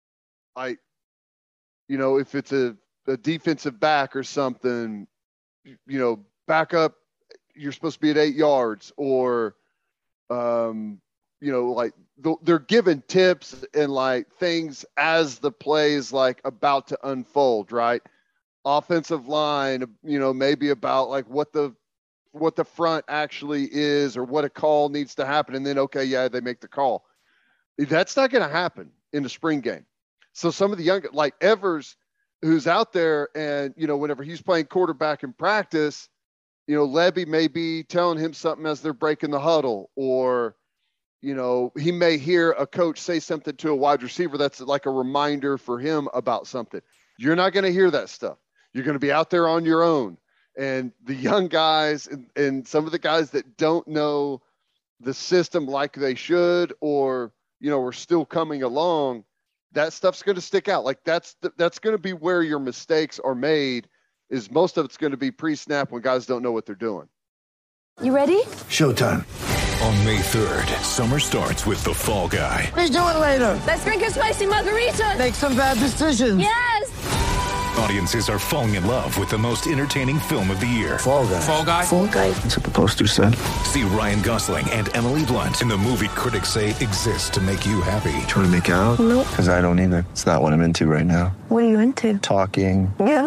you know, if it's a defensive back or something, you know, back up, you're supposed to be at 8 yards, or, you know, like they're giving tips and like things as the play is like about to unfold, right? Offensive line, you know, maybe about like what the front actually is or what a call needs to happen. And then, okay, yeah, they make the call. That's not going to happen in the spring game. So some of the young, like Evers, who's out there and, you know, whenever he's playing quarterback in practice, you know, Lebby may be telling him something as they're breaking the huddle, or, you know, he may hear a coach say something to a wide receiver that's like a reminder for him about something. You're not going to hear that stuff. You're going to be out there on your own. And the young guys and some of the guys that don't know the system like they should, or, you know, are still coming along, that stuff's going to stick out. Like that's going to be where your mistakes are made, is most of it's going to be pre-snap when guys don't know what they're doing. You ready? Showtime. On May 3rd, summer starts with The Fall Guy. Let's do it later. Let's drink a spicy margarita. Make some bad decisions. Yes. Audiences are falling in love with the most entertaining film of the year. Fall Guy. Fall Guy? Fall Guy. That's what the poster said. See Ryan Gosling and Emily Blunt in the movie critics say exists to make you happy. Trying to make it out? Nope. Because I don't either. It's not what I'm into right now. What are you into? Talking. Yeah.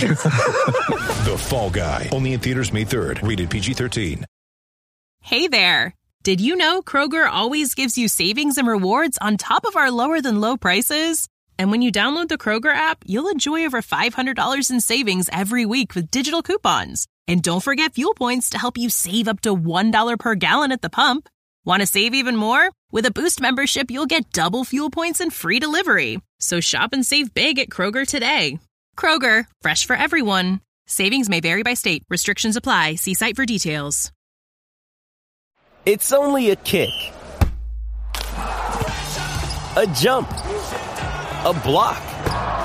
The Fall Guy. Only in theaters May 3rd. Rated PG-13. Hey there. Did you know Kroger always gives you savings and rewards on top of our lower than low prices? And when you download the Kroger app, you'll enjoy over $500 in savings every week with digital coupons. And don't forget fuel points to help you save up to $1 per gallon at the pump. Want to save even more? With a Boost membership, you'll get double fuel points and free delivery. So shop and save big at Kroger today. Kroger, fresh for everyone. Savings may vary by state. Restrictions apply. See site for details. It's only a kick, a jump, a block.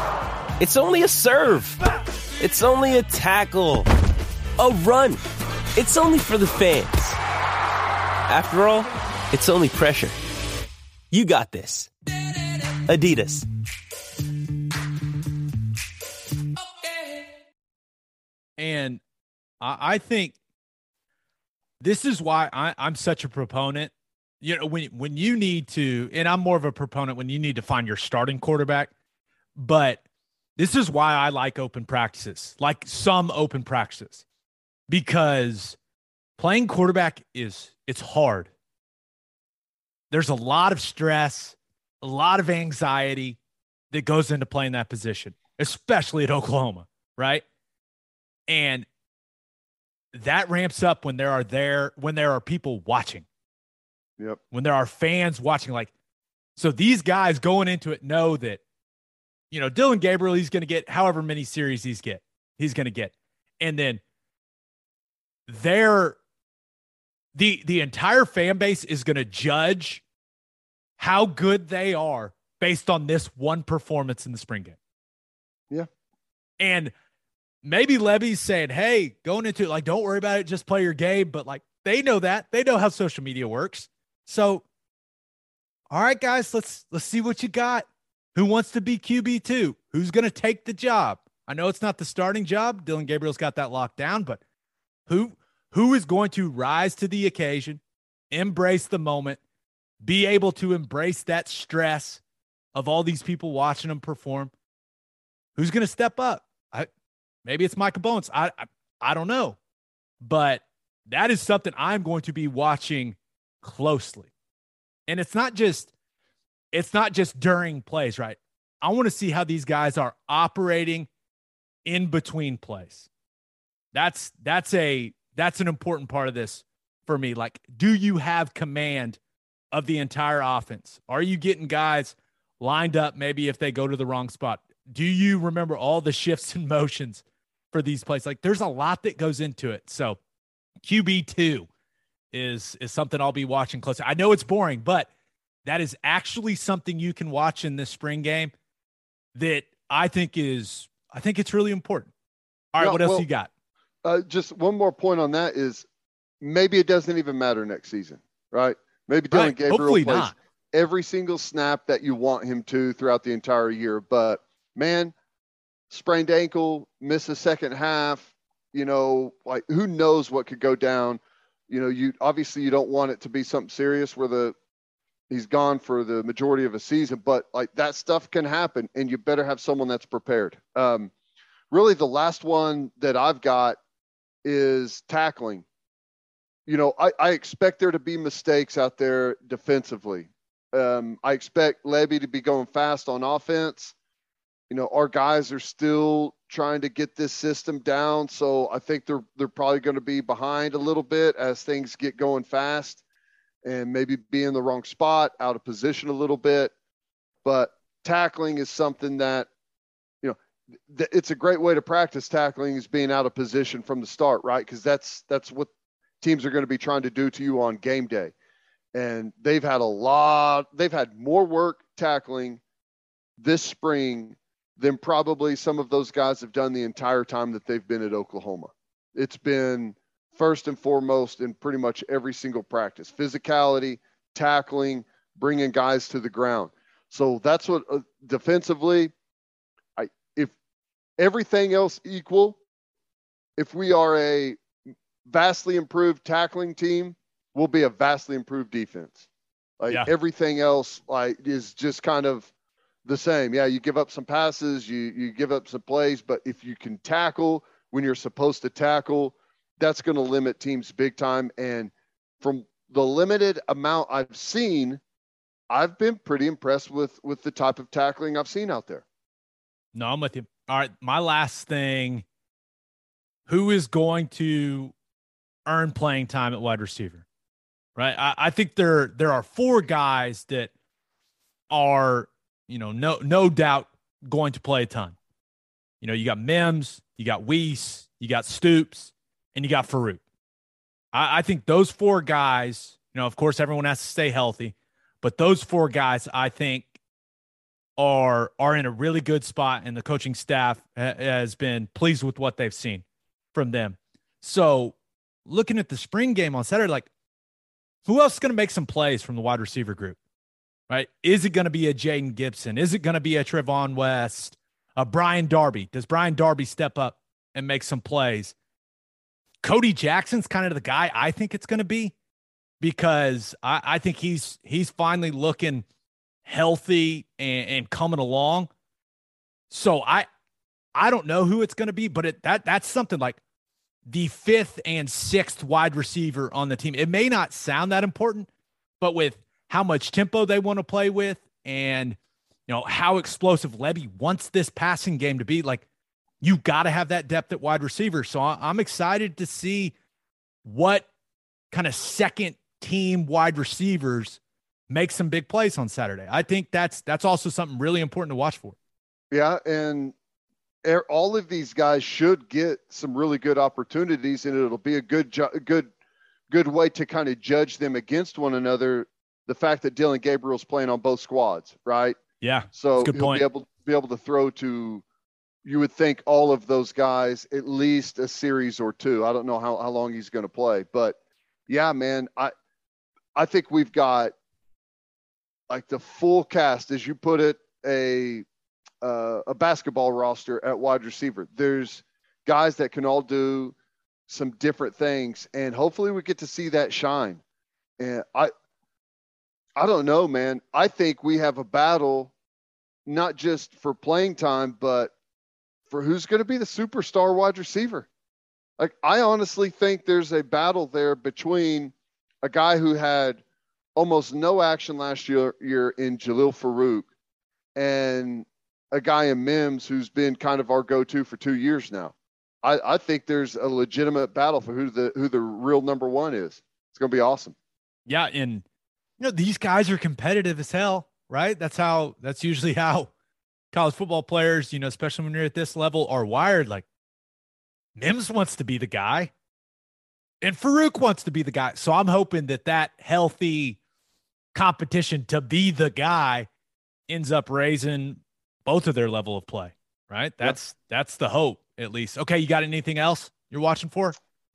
It's only a serve. It's only a tackle, a run. It's only for the fans. After all, it's only pressure. You got this. Adidas. And I think this is why I'm such a proponent. You know, when you need to, and I'm more of a proponent when you need to find your starting quarterback, but this is why I like open practices, like some open practices, because playing quarterback it's hard. There's a lot of stress, a lot of anxiety that goes into playing that position, especially at Oklahoma, right? And that ramps up when there are people watching. Yep. When there are fans watching, so these guys going into it know that, you know, Dylan Gabriel, he's going to get however many series he's going to get. And then the entire fan base is going to judge how good they are based on this one performance in the spring game. Yeah. And maybe Levy's saying, hey, going into it, don't worry about it, just play your game. But they know that. They know how social media works. So, all right, guys, let's see what you got. Who wants to be QB2? Who's going to take the job? I know it's not the starting job. Dylan Gabriel's got that locked down, but who is going to rise to the occasion, embrace the moment, be able to embrace that stress of all these people watching them perform? Who's going to step up? Maybe it's Micah Bones. I don't know. But that is something I'm going to be watching closely. And it's not just during plays, right? I want to see how these guys are operating in between plays. That's an important part of this for me. Do you have command of the entire offense? Are you getting guys lined up maybe if they go to the wrong spot? Do you remember all the shifts and motions for these plays? There's a lot that goes into it. So QB2 is something I'll be watching closely. I know it's boring, but that is actually something you can watch in this spring game that I think it's really important. All right, what else you got? Just one more point on that is maybe it doesn't even matter next season, right? Maybe Dylan Gabriel Hopefully plays not every single snap that you want him to throughout the entire year. But, man, sprained ankle, miss a second half, who knows what could go down. You obviously you don't want it to be something serious where he's gone for the majority of a season, but that stuff can happen, and you better have someone that's prepared. Really, the last one that I've got is tackling. I expect there to be mistakes out there defensively. I expect Levy to be going fast on offense. Our guys are still trying to get this system down, so I think they're probably going to be behind a little bit as things get going fast and maybe be in the wrong spot, out of position a little bit. But tackling is something that, it's a great way to practice tackling, is being out of position from the start, right? Because that's what teams are going to be trying to do to you on game day. And they've had more work tackling this spring than probably some of those guys have done the entire time that they've been at Oklahoma. It's been first and foremost in pretty much every single practice: physicality, tackling, bringing guys to the ground. So that's what defensively, if everything else equal, if we are a vastly improved tackling team, we'll be a vastly improved defense. Everything else is just kind of the same. Yeah, you give up some passes, you give up some plays, but if you can tackle when you're supposed to tackle, that's going to limit teams big time. And from the limited amount I've seen, I've been pretty impressed with the type of tackling I've seen out there. No, I'm with you. All right, my last thing, who is going to earn playing time at wide receiver? Right? I think there are four guys that are, no doubt going to play a ton. You got Mims, you got Weiss, you got Stoops, and you got Farouk. I think those four guys, of course, everyone has to stay healthy, but those four guys, I think, are in a really good spot, and the coaching staff has been pleased with what they've seen from them. So looking at the spring game on Saturday, like, who else is going to make some plays from the wide receiver group, right? Is it going to be a Jaden Gibson? Is it going to be a Trevon West, a Brian Darby? Does Brian Darby step up and make some plays? Cody Jackson's kind of the guy I think it's going to be, because I think he's finally looking healthy and coming along. So I don't know who it's going to be, but that's something like the 5th and 6th wide receiver on the team. It may not sound that important, but with how much tempo they want to play with and, how explosive Levy wants this passing game to be, like, you got to have that depth at wide receiver. So I'm excited to see what kind of second team wide receivers make some big plays on Saturday. I think that's also something really important to watch for. Yeah. And all of these guys should get some really good opportunities, and it'll be a good way to kind of judge them against one another. The fact that Dylan Gabriel's playing on both squads, right? Yeah. So good he'll point. be able to throw to, you would think, all of those guys at least a series or two. I don't know how long he's going to play, but yeah, man, I think we've got like the full cast, as you put it, a basketball roster at wide receiver. There's guys that can all do some different things, and hopefully we get to see that shine. And I don't know, man. I think we have a battle, not just for playing time, but for who's going to be the superstar wide receiver. Like, I honestly think there's a battle there between a guy who had almost no action last year in Jalil Farouk and a guy in Mims who's been kind of our go-to for 2 years now. I think there's a legitimate battle for who the real number one is. It's going to be awesome. Yeah. And, these guys are competitive as hell, right? That's usually how college football players, especially when you're at this level, are wired. Like, Mims wants to be the guy and Farouk wants to be the guy. So I'm hoping that healthy competition to be the guy ends up raising both of their level of play, right? That's the hope, at least. Okay, you got anything else you're watching for?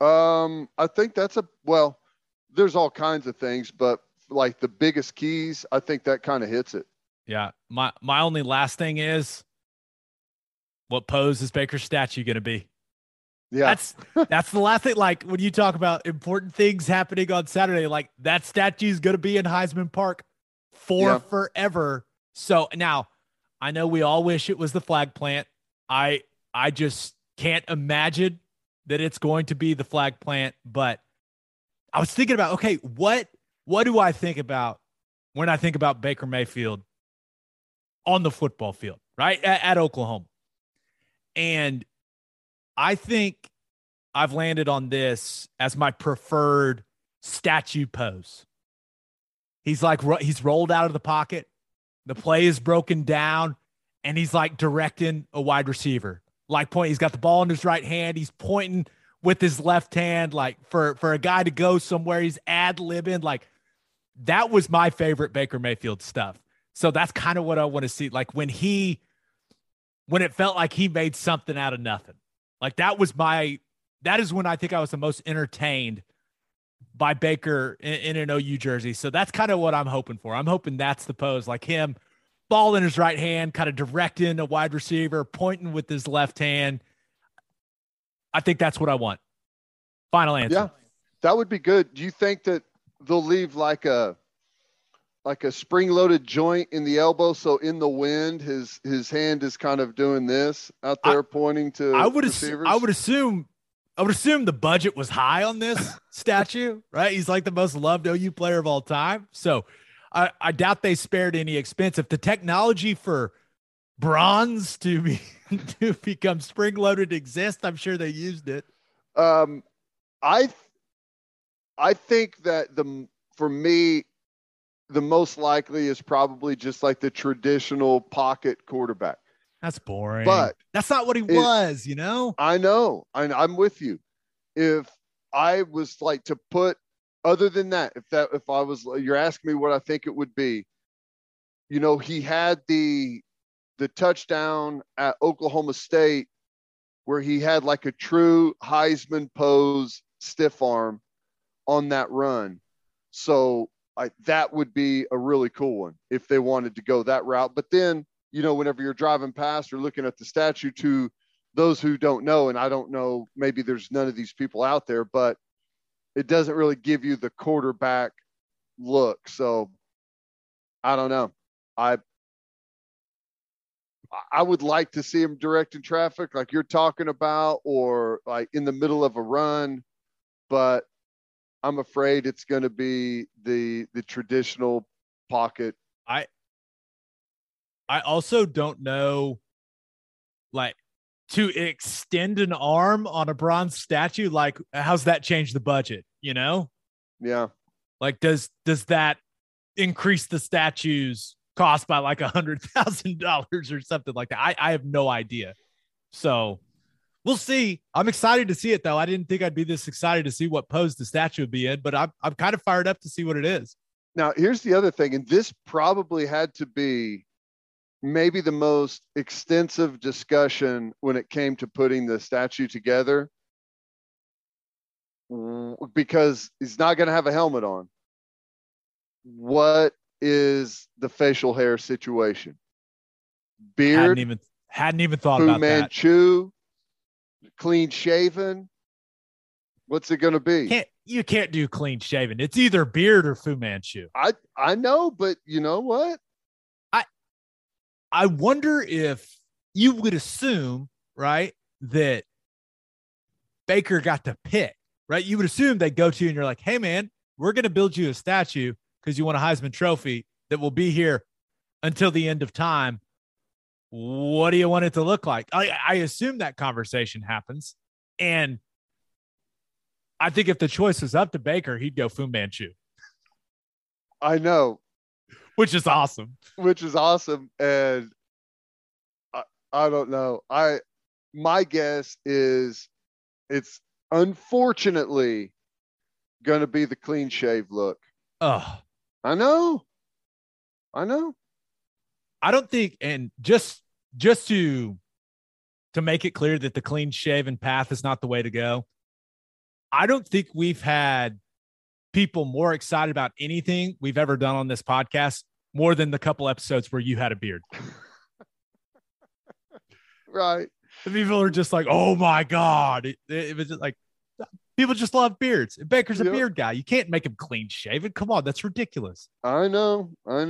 I think there's all kinds of things, but like the biggest keys, I think that kind of hits it. Yeah. My only last thing is, what pose is Baker's statue going to be? Yeah. That's the last thing. Like, when you talk about important things happening on Saturday, like, that statue is going to be in Heisman Park for forever. So now, I know we all wish it was the flag plant. I just can't imagine that it's going to be the flag plant, but I was thinking about, okay, what do I think about when I think about Baker Mayfield on the football field, right? At Oklahoma. And I think I've landed on this as my preferred statue pose. He's rolled out of the pocket. The play is broken down, and he's like directing a wide receiver. He's got the ball in his right hand. He's pointing with his left hand, like for a guy to go somewhere. He's ad-libbing. Like, that was my favorite Baker Mayfield stuff. So that's kind of what I want to see. Like, when it felt like he made something out of nothing. Like, that is when I think I was the most entertained by Baker in an OU jersey. So that's kind of what I'm hoping for. I'm hoping that's the pose, like him, ball in his right hand, kind of directing a wide receiver, pointing with his left hand. I think that's what I want. Final answer. Yeah, that would be good. Do you think that they'll leave like a spring-loaded joint in the elbow, so in the wind, his hand is kind of doing this out there, pointing to receivers? I would assume the budget was high on this statue, right? He's like the most loved OU player of all time. So I doubt they spared any expense. If the technology for bronze to become spring-loaded exists, I'm sure they used it. I think that for me, the most likely is probably just like the traditional pocket quarterback. That's boring. But that's not what he was, I know. I'm with you. If I was like to put, other than that, you're asking me what I think it would be, he had the touchdown at Oklahoma State where he had like a true Heisman pose stiff arm on that run. So that would be a really cool one if they wanted to go that route. But then, whenever you're driving past or looking at the statue, to those who don't know, and I don't know, maybe there's none of these people out there, but it doesn't really give you the quarterback look. So I don't know. I would like to see him directing traffic like you're talking about, or like in the middle of a run, but I'm afraid it's going to be the traditional pocket. I also don't know, like, to extend an arm on a bronze statue, like, how's that change the budget? Yeah. Like, does that increase the statue's cost by like $100,000 or something like that? I have no idea. So we'll see. I'm excited to see it, though. I didn't think I'd be this excited to see what pose the statue would be in, but I'm kind of fired up to see what it is. Now, here's the other thing, and this probably had to be maybe the most extensive discussion when it came to putting the statue together, because he's not going to have a helmet on. What is the facial hair situation? Beard? Hadn't even thought about that. Fu Manchu? Clean shaven? What's it going to be? You can't do clean shaven. It's either beard or Fu Manchu. I know, but you know what? I wonder if you would assume, right, that Baker got to pick, right? You would assume they go to you and you're like, hey, man, we're going to build you a statue because you want a Heisman Trophy that will be here until the end of time. What do you want it to look like? I assume that conversation happens. And I think if the choice was up to Baker, he'd go Fu Manchu. I know. Which is awesome. And I don't know. My guess is it's unfortunately going to be the clean shave look. Oh, I know. I don't think, and just to make it clear that the clean shaven path is not the way to go, I don't think we've had people more excited about anything we've ever done on this podcast more than the couple episodes where you had a beard. Right. The people are just like, oh my God. It was just like, people just love beards. Baker's a beard guy. You can't make him clean shaven. Come on. That's ridiculous. I know.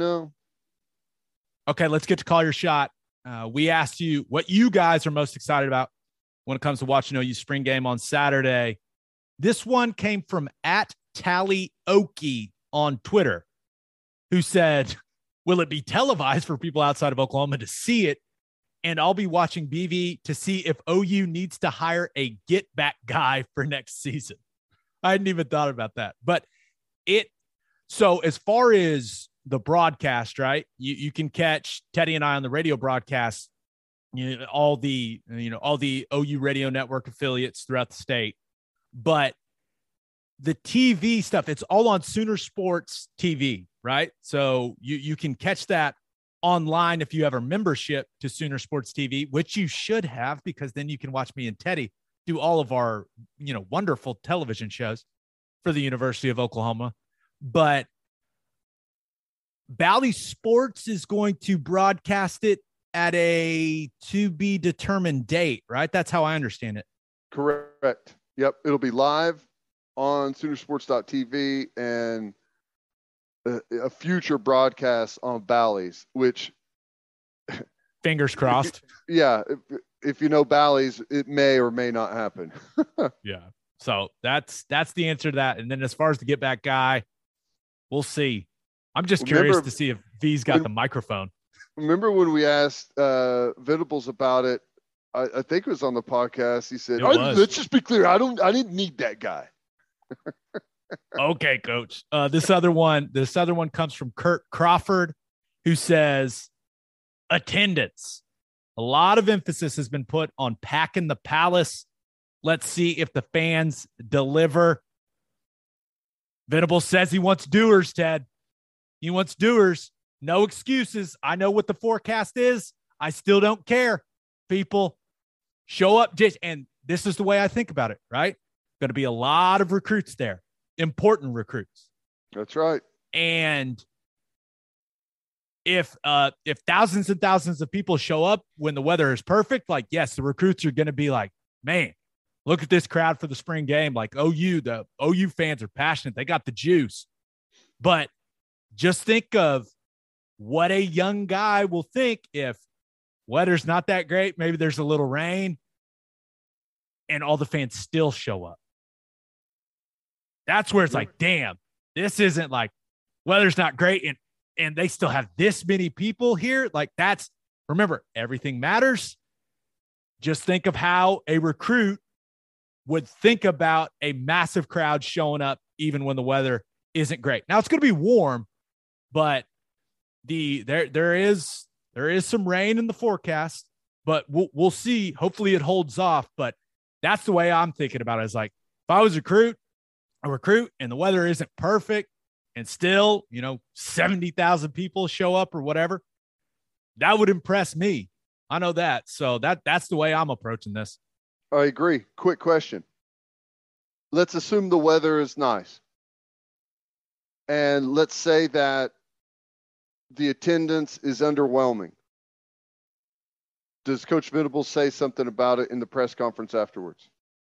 Okay. Let's get to call your shot. We asked you what you guys are most excited about when it comes to watching OU spring game on Saturday. This one came from @TallyOkie on Twitter, who said, will it be televised for people outside of Oklahoma to see it? And I'll be watching BV to see if OU needs to hire a get back guy for next season. I hadn't even thought about that. But so as far as the broadcast, right, you can catch Teddy and I on the radio broadcast, all the OU radio network affiliates throughout the state. But the TV stuff, it's all on Sooner Sports TV, right? So you can catch that online if you have a membership to Sooner Sports TV, which you should have, because then you can watch me and Teddy do all of our, wonderful television shows for the University of Oklahoma. But Bally Sports is going to broadcast it at a to be determined date, right? That's how I understand it. Correct. Yep. It'll be live on Soonersports.tv and a future broadcast on Bally's, which fingers crossed. If you know Bally's, it may or may not happen. Yeah. So that's the answer to that. And then as far as the get back guy, we'll see. I'm just curious to see if V's got the microphone. Remember when we asked Venables about it? I think it was on the podcast. He said, let's just be clear. I didn't need that guy. Okay, coach. This other one comes from Kurt Crawford, who says attendance. A lot of emphasis has been put on packing the Palace. Let's see if the fans deliver. Venables says he wants doers, Ted. He wants doers. No excuses. I know what the forecast is. I still don't care. People show up. And this is the way I think about it, right? Going to be a lot of recruits there, important recruits. That's right. And if thousands and thousands of people show up when the weather is perfect, like, yes, the recruits are going to be like, man, look at this crowd for the spring game. Like the OU fans are passionate. They got the juice. But just think of what a young guy will think if weather's not that great. Maybe there's a little rain and all the fans still show up. That's where it's like, damn, this isn't like weather's not great. And they still have this many people here. Like remember, everything matters. Just think of how a recruit would think about a massive crowd showing up even when the weather isn't great. Now it's going to be warm, but there is some rain in the forecast, but we'll see. Hopefully it holds off, but that's the way I'm thinking about it. Is like, if I was a recruit and the weather isn't perfect and still, 70,000 people show up or whatever, that would impress me. I know that. So that's the way I'm approaching this. I agree. Quick question. Let's assume the weather is nice. And let's say that the attendance is underwhelming. Does Coach Venables say something about it in the press conference afterwards?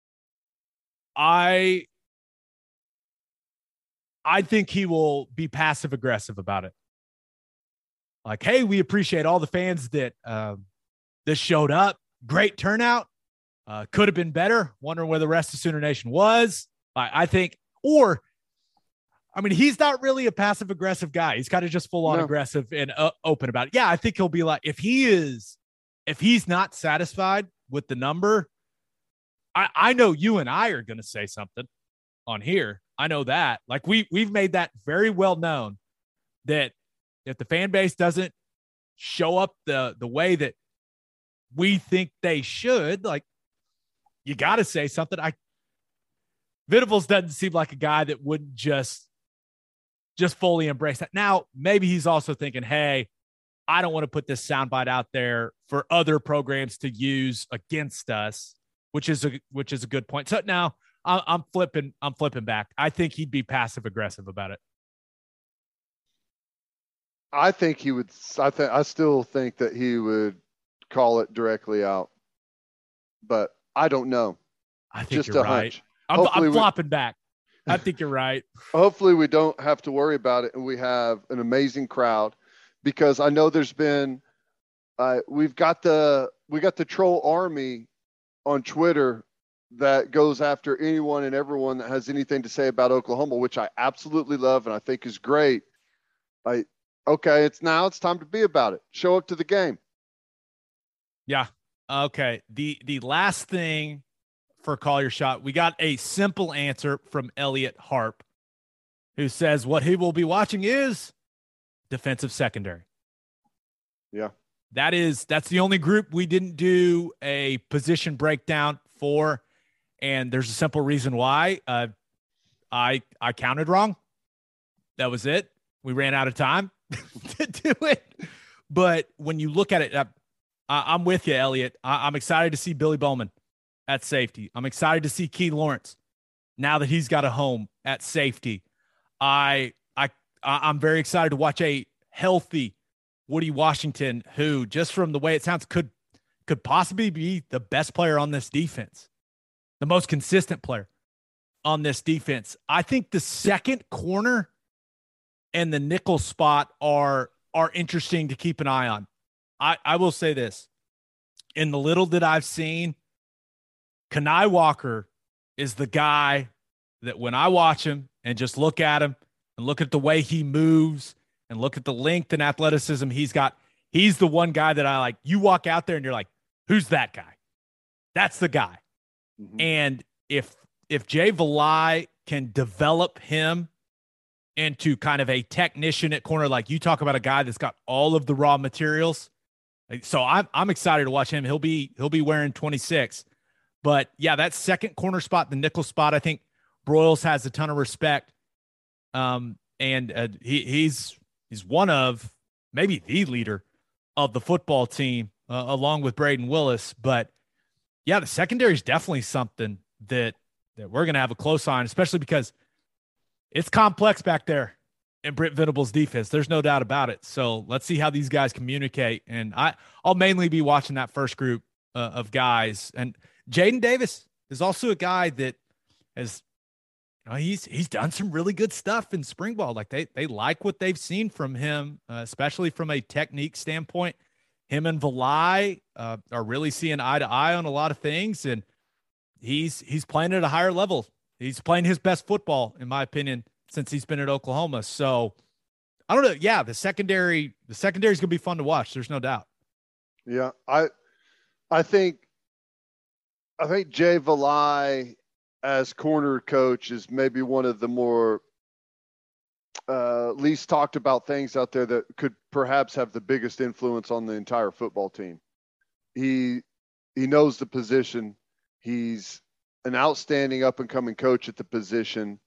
I think he will be passive aggressive about it. Like, hey, we appreciate all the fans that showed up. Great turnout. Could have been better. Wondering where the rest of Sooner Nation was. I think, he's not really a passive aggressive guy. He's kind of just full on aggressive and open about it. Yeah, I think he'll be like, if he's not satisfied with the number, I know you and I are going to say something on here. I know that. Like we've made that very well known that if the fan base doesn't show up the way that we think they should, like, you got to say something. Venables doesn't seem like a guy that wouldn't just fully embrace that. Now, maybe he's also thinking, hey, I don't want to put this soundbite out there for other programs to use against us, which is a good point. So now I'm flipping back. I think he'd be passive aggressive about it. I think he would. I still think that he would call it directly out, but I don't know. I think just you're a right. hunch. I'm flopping back. I think you're right. Hopefully we don't have to worry about it, and we have an amazing crowd, because I know there's been we got the troll army on Twitter that goes after anyone and everyone that has anything to say about Oklahoma, which I absolutely love and I think is great. Okay, it's time to be about it. Show up to the game. Yeah. Okay. The last thing for Call Your Shot, we got a simple answer from Elliot Harp, who says what he will be watching is defensive secondary. Yeah. That's the only group we didn't do a position breakdown for, and there's a simple reason why. I counted wrong. That was it. We ran out of time to do it. But when you look at it, I'm with you, Elliot. I'm excited to see Billy Bowman at safety. I'm excited to see Key Lawrence now that he's got a home at safety. I'm very excited to watch a healthy Woody Washington, who, just from the way it sounds, could possibly be the best player on this defense, the most consistent player on this defense. I think the second corner and the nickel spot are interesting to keep an eye on. I will say this. In the little that I've seen, Kenai Walker is the guy that when I watch him and just look at him and look at the way he moves and look at the length and athleticism he's got, he's the one guy that I like. You walk out there and you're like, who's that guy? That's the guy. Mm-hmm. And if Jay Valai can develop him into kind of a technician at corner, like you talk about a guy that's got all of the raw materials. So I'm excited to watch him. He'll be wearing 26. But yeah, that second corner spot, the nickel spot, I think Broyles has a ton of respect. And he's one of maybe the leader of the football team, along with Braden Willis. But yeah, the secondary is definitely something that that we're going to have a close eye on, especially because it's complex back there in Brent Venables' defense. There's no doubt about it. So let's see how these guys communicate. And I'll mainly be watching that first group of guys. And Jaden Davis is also a guy that has, he's done some really good stuff in spring ball. Like they like what they've seen from him, especially from a technique standpoint. Him and Valai are really seeing eye to eye on a lot of things, and he's playing at a higher level. He's playing his best football, in my opinion, since he's been at Oklahoma. So I don't know. Yeah, the secondary is going to be fun to watch. There's no doubt. Yeah, I think Jay Valai as corner coach is maybe one of the more least talked about things out there that could perhaps have the biggest influence on the entire football team. He knows the position. He's an outstanding up and coming coach at the position.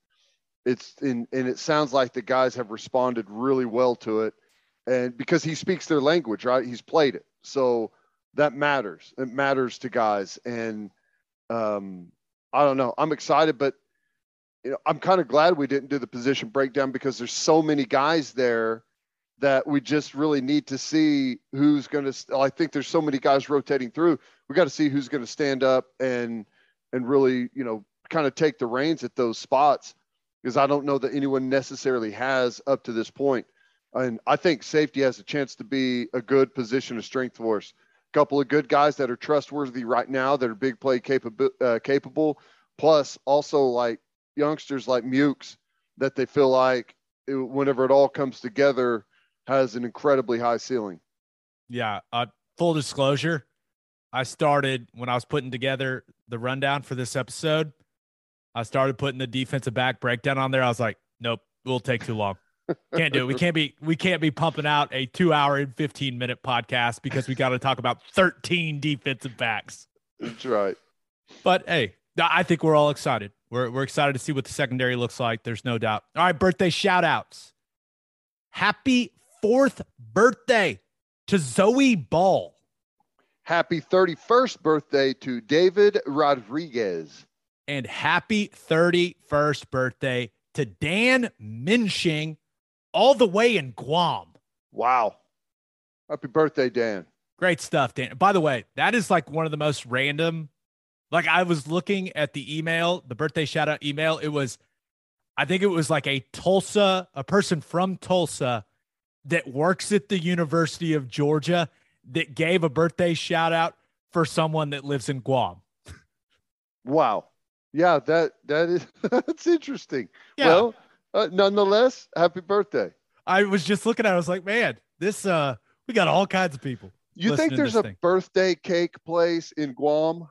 And it sounds like the guys have responded really well to it. And because he speaks their language, right? He's played it. So that matters. It matters to guys. And I don't know. I'm excited, but I'm kind of glad we didn't do the position breakdown because there's so many guys there that we just really need to see who's going to. I think there's so many guys rotating through. We got to see who's going to stand up and really, kind of take the reins at those spots, because I don't know that anyone necessarily has up to this point. And I think safety has a chance to be a good position of strength for us. A couple of good guys that are trustworthy right now, that are big play capable, plus also like youngsters like Mukes that they feel like whenever it all comes together has an incredibly high ceiling. Yeah. Full disclosure, I started when I was putting together the rundown for this episode, I started putting the defensive back breakdown on there. I was like, nope, it'll take too long. Can't do it. We can't be pumping out a 2 hour and 15-minute podcast because we got to talk about 13 defensive backs. That's right. But hey, I think we're all excited. We're excited to see what the secondary looks like. There's no doubt. All right, birthday shout outs. Happy 4th birthday to Zoe Ball. Happy 31st birthday to David Rodriguez. And happy 31st birthday to Dan Minshing, all the way in Guam. Wow. Happy birthday, Dan. Great stuff, Dan. By the way, that is like one of the most random. Like, I was looking at the email, the birthday shout out email. I think it was like a person from Tulsa that works at the University of Georgia that gave a birthday shout out for someone that lives in Guam. Wow. Yeah, that is, that's interesting. Yeah. Well, nonetheless, happy birthday. I was just looking at it. I was like, man, this, we got all kinds of people. You think there's a birthday cake place in Guam?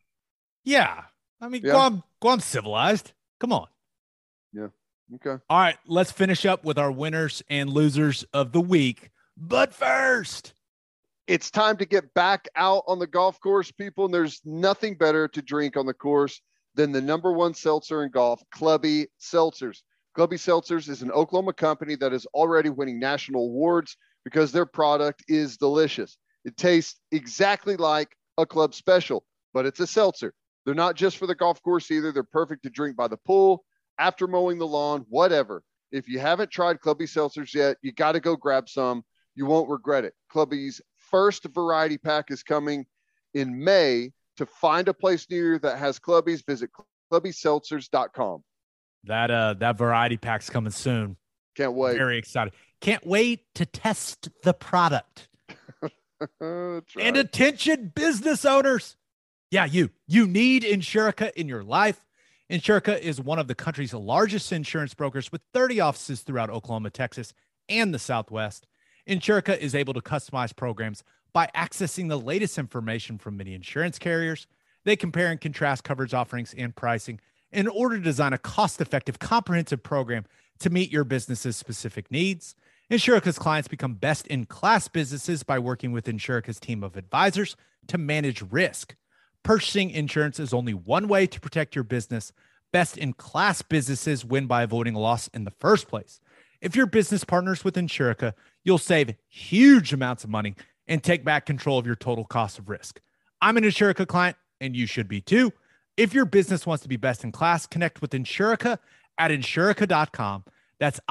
Yeah. I mean, yeah. Guam's civilized. Come on. Yeah. Okay. All right. Let's finish up with our winners and losers of the week. But first, it's time to get back out on the golf course, people. And there's nothing better to drink on the course than the #1 seltzer in golf, Clubby Seltzers. Clubby Seltzers is an Oklahoma company that is already winning national awards because their product is delicious. It tastes exactly like a club special, but it's a seltzer. They're not just for the golf course either. They're perfect to drink by the pool, after mowing the lawn, whatever. If you haven't tried Clubby Seltzers yet, you got to go grab some. You won't regret it. Clubby's first variety pack is coming in May. To find a place near you that has Clubbies, visit clubbyseltzers.com. That variety pack's coming soon. Can't wait. Very excited. Can't wait to test the product. That's right. And attention, business owners. Yeah, you need Insurica in your life. Insurica is one of the country's largest insurance brokers with 30 offices throughout Oklahoma, Texas, and the Southwest. Insurica is able to customize programs by accessing the latest information from many insurance carriers. They compare and contrast coverage offerings and pricing in order to design a cost-effective, comprehensive program to meet your business's specific needs. Insurica's clients become best-in-class businesses by working with Insurica's team of advisors to manage risk. Purchasing insurance is only one way to protect your business. Best-in-class businesses win by avoiding loss in the first place. If your business partners with Insurica, you'll save huge amounts of money and take back control of your total cost of risk. I'm an Insurica client, and you should be too. If your business wants to be best in class, connect with Insurica at Insurica.com. That's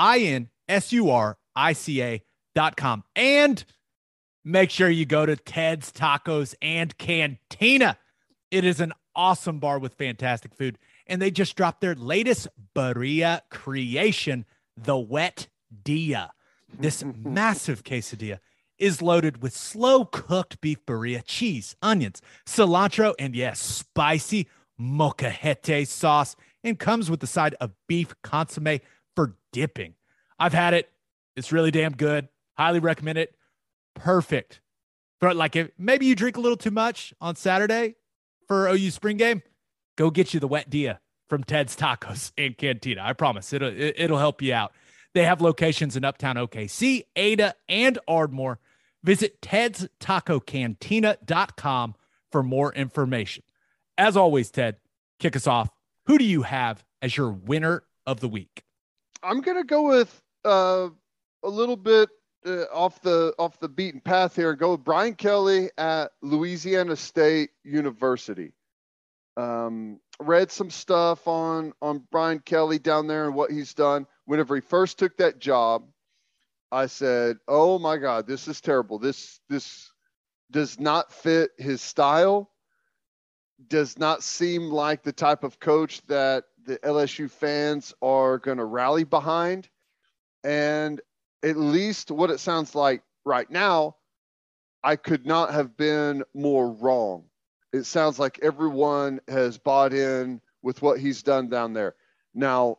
INSURICA.com. And make sure you go to Ted's Tacos and Cantina. It is an awesome bar with fantastic food. And they just dropped their latest birria creation, the Wet Dia. This massive quesadilla is loaded with slow-cooked beef birria, cheese, onions, cilantro, and yes, spicy molcajete sauce, and comes with the side of beef consomme for dipping. I've had it. It's really damn good. Highly recommend it. Perfect. But like if maybe you drink a little too much on Saturday for OU spring game, go get you the Wet Dia from Ted's Tacos and Cantina. I promise it'll help you out. They have locations in Uptown OKC, Ada, and Ardmore. Visit Ted'sTacoCantina.com for more information. As always, Ted, kick us off. Who do you have as your winner of the week? I'm going to go with a little bit off the beaten path here and go with Brian Kelly at Louisiana State University. Read some stuff on Brian Kelly down there and what he's done. Whenever he first took that job, I said, oh my God, this is terrible. This does not fit his style, does not seem like the type of coach that the LSU fans are going to rally behind. And at least what it sounds like right now, I could not have been more wrong. It sounds like everyone has bought in with what he's done down there. Now,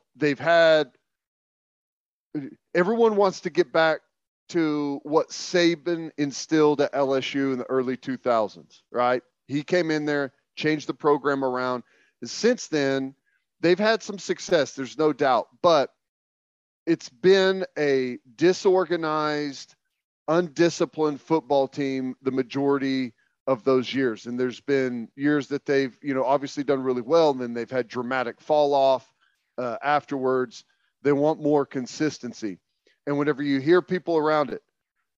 everyone wants to get back to what Saban instilled at LSU in the early 2000s, right? He came in there, changed the program around. And since then, they've had some success, there's no doubt, but it's been a disorganized, undisciplined football team the majority of those years. And there's been years that they've, obviously done really well, and then they've had dramatic fall off afterwards. They want more consistency. And whenever you hear people around it,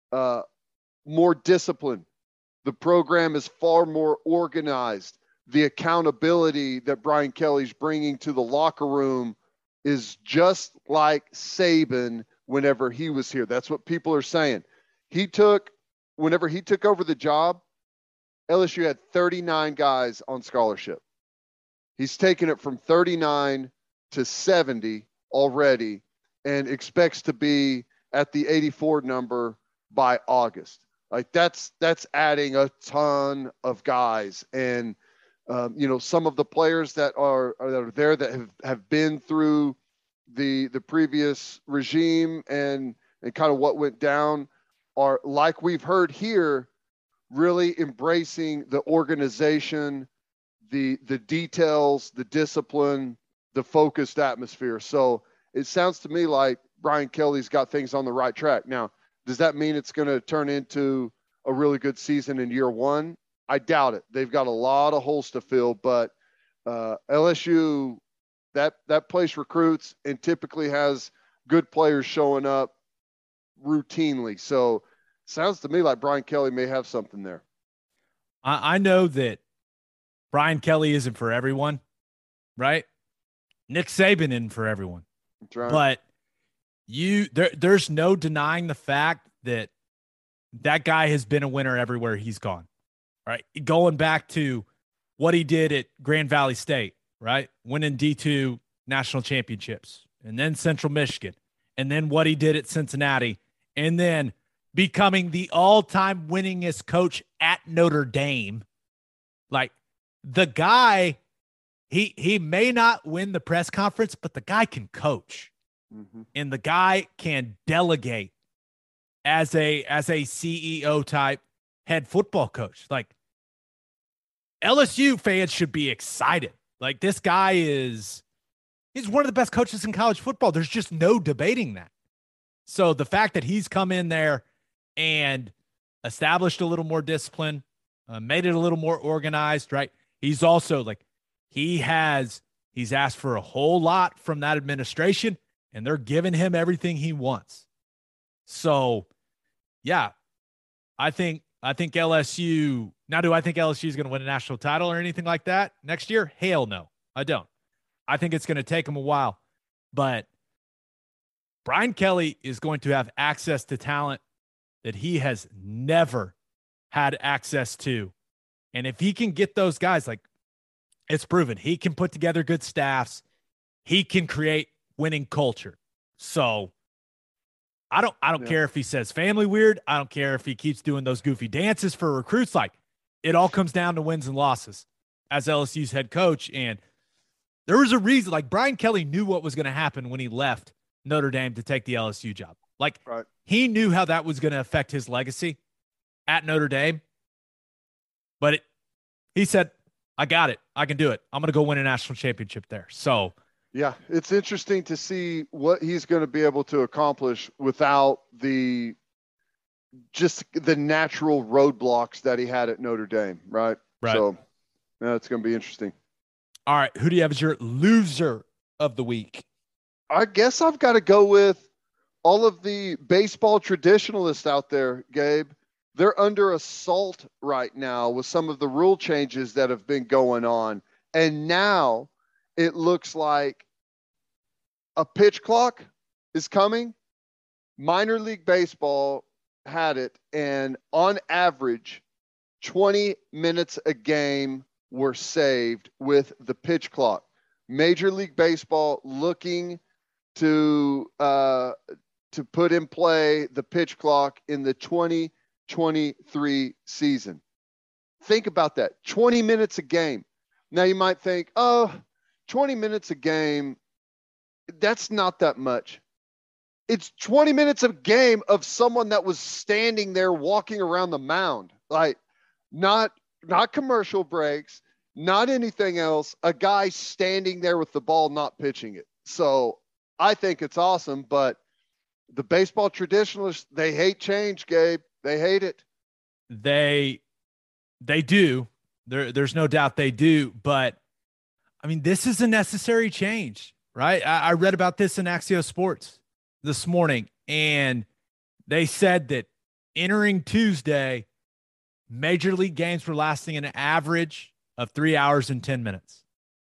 more discipline, the program is far more organized. The accountability that Brian Kelly's bringing to the locker room is just like Saban whenever he was here. That's what people are saying. Whenever he took over the job, LSU had 39 guys on scholarship. He's taken it from 39 to 70 already and expects to be at the 84 number by August. Like that's adding a ton of guys. And, some of the players that are there that have been through the previous regime and kind of what went down are, like we've heard here, really embracing the organization, the details, the discipline, the focused atmosphere. So it sounds to me like Brian Kelly's got things on the right track. Now, does that mean it's going to turn into a really good season in year one? I doubt it. They've got a lot of holes to fill, but LSU, that place recruits and typically has good players showing up routinely. So sounds to me like Brian Kelly may have something there. I know that Brian Kelly isn't for everyone, right? Nick Saban isn't for everyone. That's right. But there's no denying the fact that guy has been a winner everywhere he's gone, right? Going back to what he did at Grand Valley State, right? Winning D2 national championships, and then Central Michigan, and then what he did at Cincinnati, and then becoming the all-time winningest coach at Notre Dame. Like, the guy, he may not win the press conference, but the guy can coach. Mm-hmm. And the guy can delegate as a CEO type head football coach. Like, LSU fans should be excited. Like, this guy he's one of the best coaches in college football. There's just no debating that. So the fact that he's come in there and established a little more discipline, made it a little more organized, right? He's also he's asked for a whole lot from that administration, and they're giving him everything he wants. So, yeah, I think I think LSU – now, do I think LSU is going to win a national title or anything like that next year? Hell no, I don't. I think it's going to take them a while. But Brian Kelly is going to have access to talent that he has never had access to. And if he can get those guys, like, it's proven, he can put together good staffs. He can create winning culture. So I don't care if he says family weird. I don't care if he keeps doing those goofy dances for recruits. Like, it all comes down to wins and losses as LSU's head coach. And there was a reason, like, Brian Kelly knew what was going to happen when he left Notre Dame to take the LSU job. Like, he knew how that was going to affect his legacy at Notre Dame. But he said, I got it. I can do it. I'm going to go win a national championship there. So, yeah, it's interesting to see what he's going to be able to accomplish without the natural roadblocks that he had at Notre Dame, right? So, yeah, it's going to be interesting. All right, who do you have as your loser of the week? I guess I've got to go with all of the baseball traditionalists out there, Gabe. They're under assault right now with some of the rule changes that have been going on. And now it looks like a pitch clock is coming. Minor League Baseball had it, and on average, 20 minutes a game were saved with the pitch clock. Major League Baseball looking to put in play the pitch clock in the 2023 season. Think about that. 20 minutes a game. Now you might think, 20 minutes a game, that's not that much. It's 20 minutes of game of someone that was standing there walking around the mound. Like, not commercial breaks, not anything else. A guy standing there with the ball, not pitching it. So I think it's awesome, but the baseball traditionalists, they hate change, Gabe. They hate it. They do. There's no doubt they do. But, I mean, this is a necessary change, right? I read about this in Axios Sports this morning, and they said that entering Tuesday, Major League games were lasting an average of 3 hours and 10 minutes.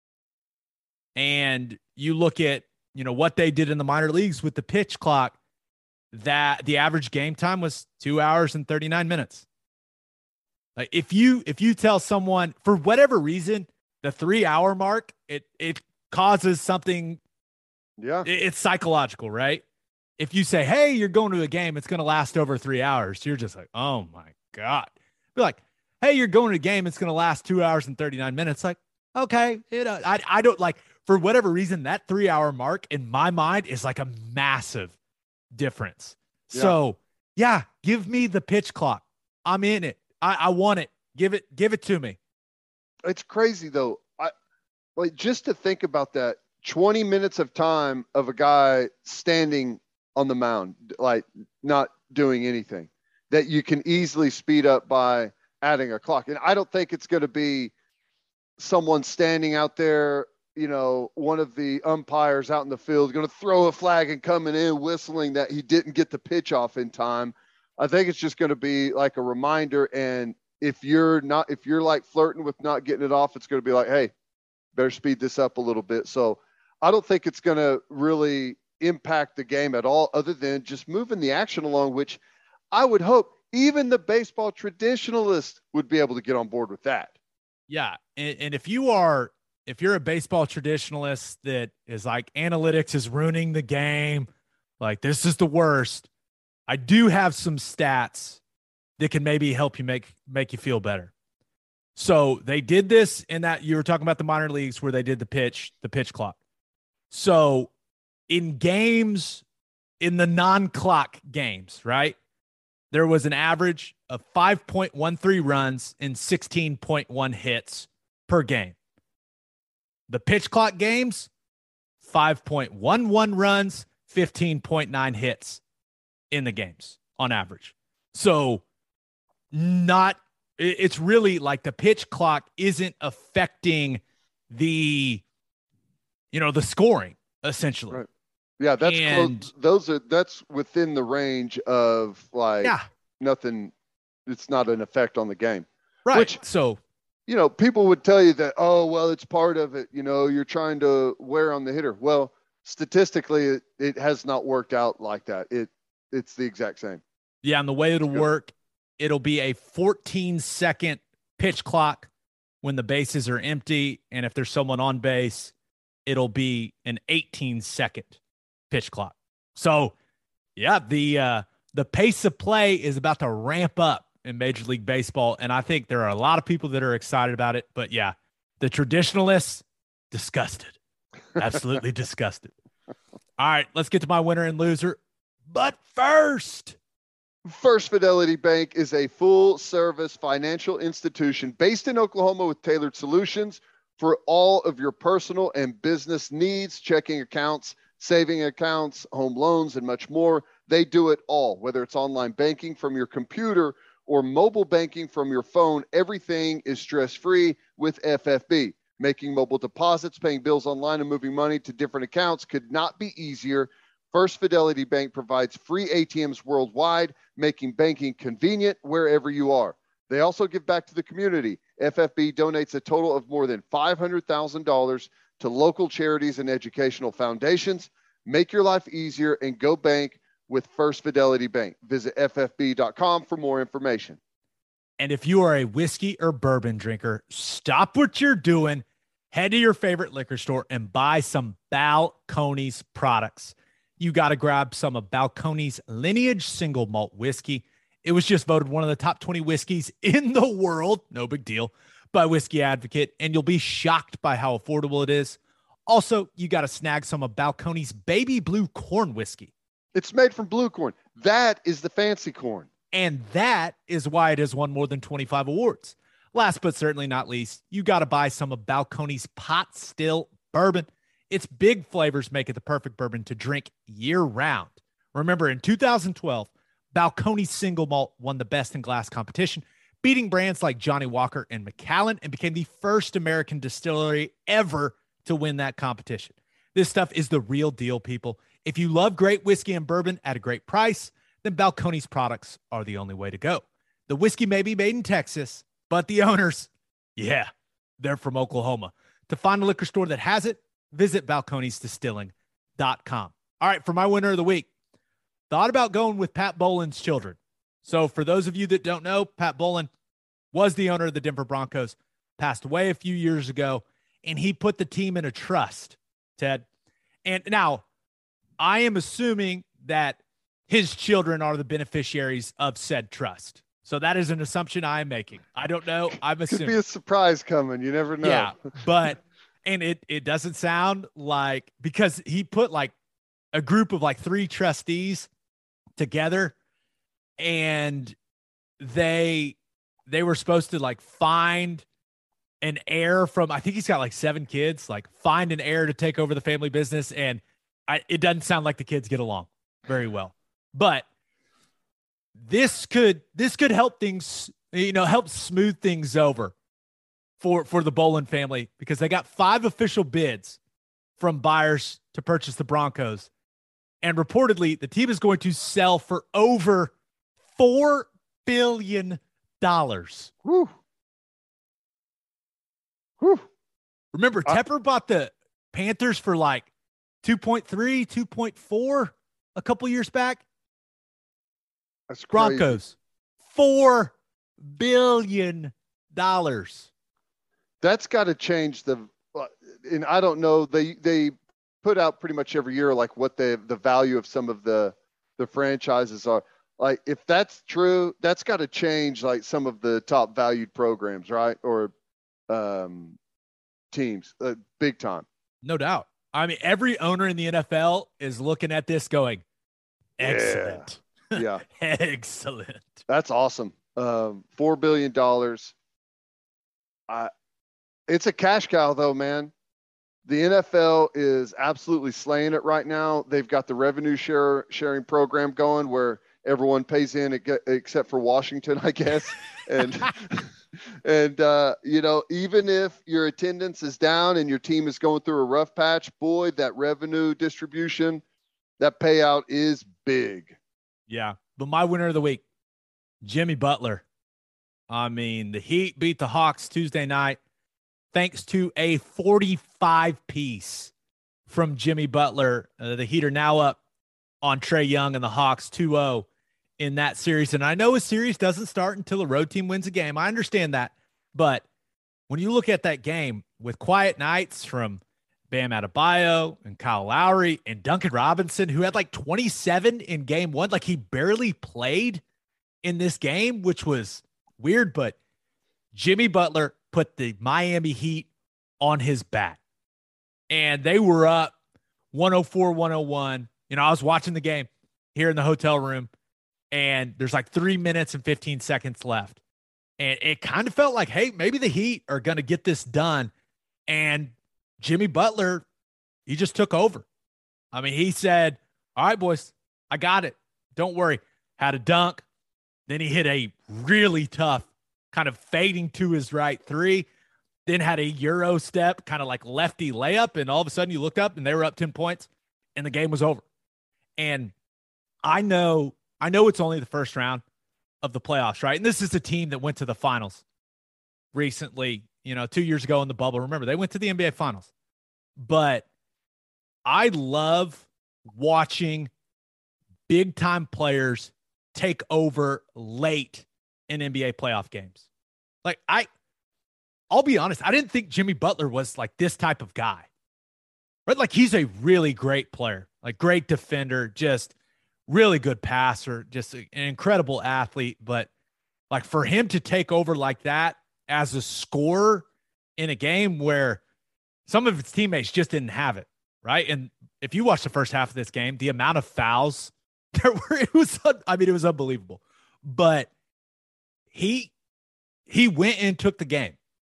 And you look at, what they did in the minor leagues with the pitch clock, that the average game time was 2 hours and 39 minutes. Like, if you tell someone, for whatever reason, the 3 hour mark, it causes something. Yeah. It's psychological, right? If you say, hey, you're going to a game, it's going to last over 3 hours. You're just like, oh my God. Be like, hey, you're going to a game, it's going to last 2 hours and 39 minutes. Like, okay. I don't like, for whatever reason, that 3 hour mark in my mind is like a massive difference. Yeah. So yeah, give me the pitch clock. I'm in it. I want it. Give it to me. It's crazy though. Just to think about that, 20 minutes of time of a guy standing on the mound, like not doing anything, that you can easily speed up by adding a clock. And I don't think it's going to be someone standing out there, one of the umpires out in the field going to throw a flag and coming in whistling that he didn't get the pitch off in time. I think it's just going to be like a reminder. And if you're like flirting with not getting it off, it's going to be like, hey, better speed this up a little bit. So I don't think it's going to really impact the game at all, other than just moving the action along, which I would hope even the baseball traditionalists would be able to get on board with that. Yeah. And if you're a baseball traditionalist that is like, analytics is ruining the game, like this is the worst, I do have some stats that can maybe help you make you feel better. So they did this in that you were talking about the minor leagues where they did the pitch clock. So in games, in the non-clock games, right, there was an average of 5.13 runs and 16.1 hits per game. The pitch clock games, 5.11 runs, 15.9 hits in the games on average. So it's really like the pitch clock isn't affecting the scoring essentially. Right. Yeah, that's close. That's within the range of like nothing. it's not an effect on the game. Right. Which, so, people would tell you that, oh, well, it's part of it. You're trying to wear on the hitter. Well, statistically, it has not worked out like that. It's the exact same. Yeah, and the way it'll work, it'll be a 14-second pitch clock when the bases are empty, and if there's someone on base, it'll be an 18-second pitch clock. So, yeah, the pace of play is about to ramp up in Major League Baseball, and I think there are a lot of people that are excited about it. But, yeah, the traditionalists, disgusted. Absolutely disgusted. All right, let's get to my winner and loser. But first, First Fidelity Bank is a full-service financial institution based in Oklahoma with tailored solutions for all of your personal and business needs, checking accounts, saving accounts, home loans, and much more. They do it all, whether it's online banking from your computer or mobile banking from your phone. Everything is stress-free with FFB. Making mobile deposits, paying bills online, and moving money to different accounts could not be easier. First Fidelity Bank provides free ATMs worldwide, making banking convenient wherever you are. They also give back to the community. FFB donates a total of more than $500,000 to local charities and educational foundations. Make your life easier and go bank with First Fidelity Bank. Visit ffb.com for more information. And if you are a whiskey or bourbon drinker, stop what you're doing, head to your favorite liquor store and buy some Balcones products. You got to grab some of Balcones Lineage Single Malt Whiskey. It was just voted one of the top 20 whiskeys in the world, no big deal, by Whiskey Advocate, and you'll be shocked by how affordable it is. Also, you got to snag some of Balcones Baby Blue Corn Whiskey. It's made from blue corn. That is the fancy corn. And that is why it has won more than 25 awards. Last but certainly not least, you got to buy some of Balcones Pot Still Bourbon. Its big flavors make it the perfect bourbon to drink year-round. Remember, in 2012, Balcones Single Malt won the Best in Glass competition, beating brands like Johnny Walker and Macallan, and became the first American distillery ever to win that competition. This stuff is the real deal, people. If you love great whiskey and bourbon at a great price, then Balcones products are the only way to go. The whiskey may be made in Texas, but the owners, yeah, they're from Oklahoma. To find a liquor store that has it, visit balconesdistilling.com. All right, for my winner of the week, thought about going with Pat Bolin's children. So for those of you that don't know, Pat Bolin was the owner of the Denver Broncos, passed away a few years ago, and he put the team in a trust, Ted. And now I am assuming that his children are the beneficiaries of said trust. So that is an assumption I am making. I don't know. I'm assuming. Could be a surprise coming. You never know. Yeah, but and it doesn't sound like, because he put like a group of like 3 trustees together, and they were supposed to like find an heir from, I think he's got like 7 kids, like find an heir to take over the family business. And it doesn't sound like the kids get along very well, but this could help things, help smooth things over for the Bolin family, because they got 5 official bids from buyers to purchase the Broncos. And reportedly, the team is going to sell for over $4 billion. Whew. Whew. Remember, Tepper bought the Panthers for like 2.3, 2.4 a couple years back. That's crazy. Broncos, $4 billion. That's got to change and I don't know, they put out pretty much every year like what the value of some of the franchises are. Like, if that's true, that's got to change like some of the top valued programs, right? Or teams, big time. No doubt. I mean, every owner in the NFL is looking at this going, excellent. Yeah. Excellent. That's awesome. $4 billion. It's a cash cow though, man. The NFL is absolutely slaying it right now. They've got the revenue sharing program going where everyone pays in except for Washington, I guess. And even if your attendance is down and your team is going through a rough patch, boy, that revenue distribution, that payout is big. Yeah. But my winner of the week, Jimmy Butler. I mean, the Heat beat the Hawks Tuesday night thanks to a 45-piece from Jimmy Butler. The Heat are now up on Trae Young and the Hawks 2-0 in that series. And I know a series doesn't start until a road team wins a game. I understand that. But when you look at that game with quiet nights from Bam Adebayo and Kyle Lowry and Duncan Robinson, who had like 27 in game one, like he barely played in this game, which was weird, but Jimmy Butler put the Miami Heat on his back. And they were up 104-101. You know, I was watching the game here in the hotel room, and there's like 3 minutes and 15 seconds left. And it kind of felt like, hey, maybe the Heat are going to get this done. And Jimmy Butler, he just took over. I mean, he said, all right, boys, I got it. Don't worry. Had a dunk. Then he hit a really tough kind of fading to his right three. Then had a Euro step, kind of like lefty layup. And all of a sudden you look up and they were up 10 points and the game was over. And I know it's only the first round of the playoffs, right? And this is a team that went to the finals recently, 2 years ago in the bubble. Remember, they went to the NBA finals. But I love watching big time players take over late in NBA playoff games. Like I'll be honest, I didn't think Jimmy Butler was like this type of guy. Right? Like he's a really great player, like great defender, just really good passer, just an incredible athlete. But like for him to take over like that as a scorer in a game where some of his teammates just didn't have it, right? And if you watch the first half of this game, the amount of fouls there were, it was unbelievable. But he went and took the game.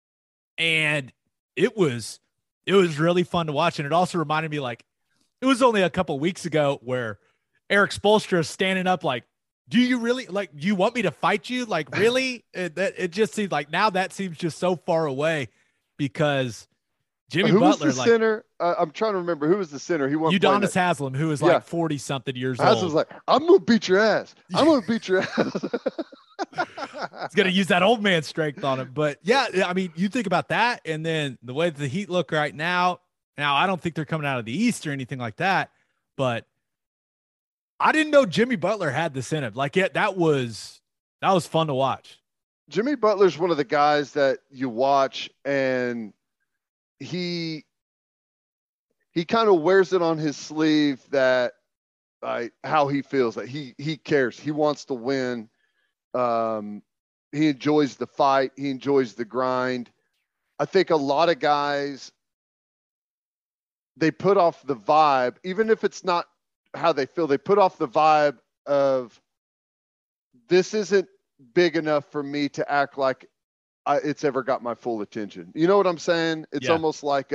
And it was really fun to watch. And it also reminded me, like, it was only a couple weeks ago where Eric Spoelstra is standing up like, do you really, like, you want me to fight you? Like, really? It just seems like now that seems just so far away because Jimmy Butler. Who was the center? I'm trying to remember. Who was the center? He won. Udonis Haslem, who was like 40-something years old. Haslem's like, I'm going to beat your ass. I'm going to beat your ass. He's going to use that old man strength on him. But, yeah, I mean, you think about that, and then the way that the Heat look right now, I don't think they're coming out of the East or anything like that, but I didn't know Jimmy Butler had this in him. Like, that was fun to watch. Jimmy Butler's one of the guys that you watch, and he kind of wears it on his sleeve that how he feels, that he cares. He wants to win. He enjoys the fight. He enjoys the grind. I think a lot of guys, they put off the vibe, even if it's not how they feel. They put off the vibe of, this isn't big enough for me to act like it's ever got my full attention. You know what I'm saying? It's almost like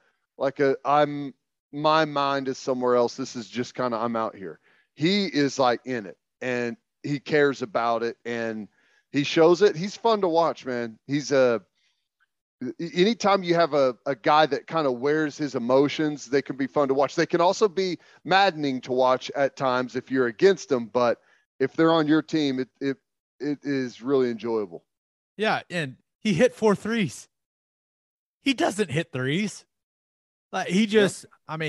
my mind is somewhere else. This is just kind of, I'm out here. He is like in it, and he cares about it, and he shows it. He's fun to watch, man. He's anytime you have a guy that kind of wears his emotions, they can be fun to watch. They can also be maddening to watch at times if you're against them, but if they're on your team, it is really enjoyable. Yeah, and he hit 4 threes. He doesn't hit threes. Like he just,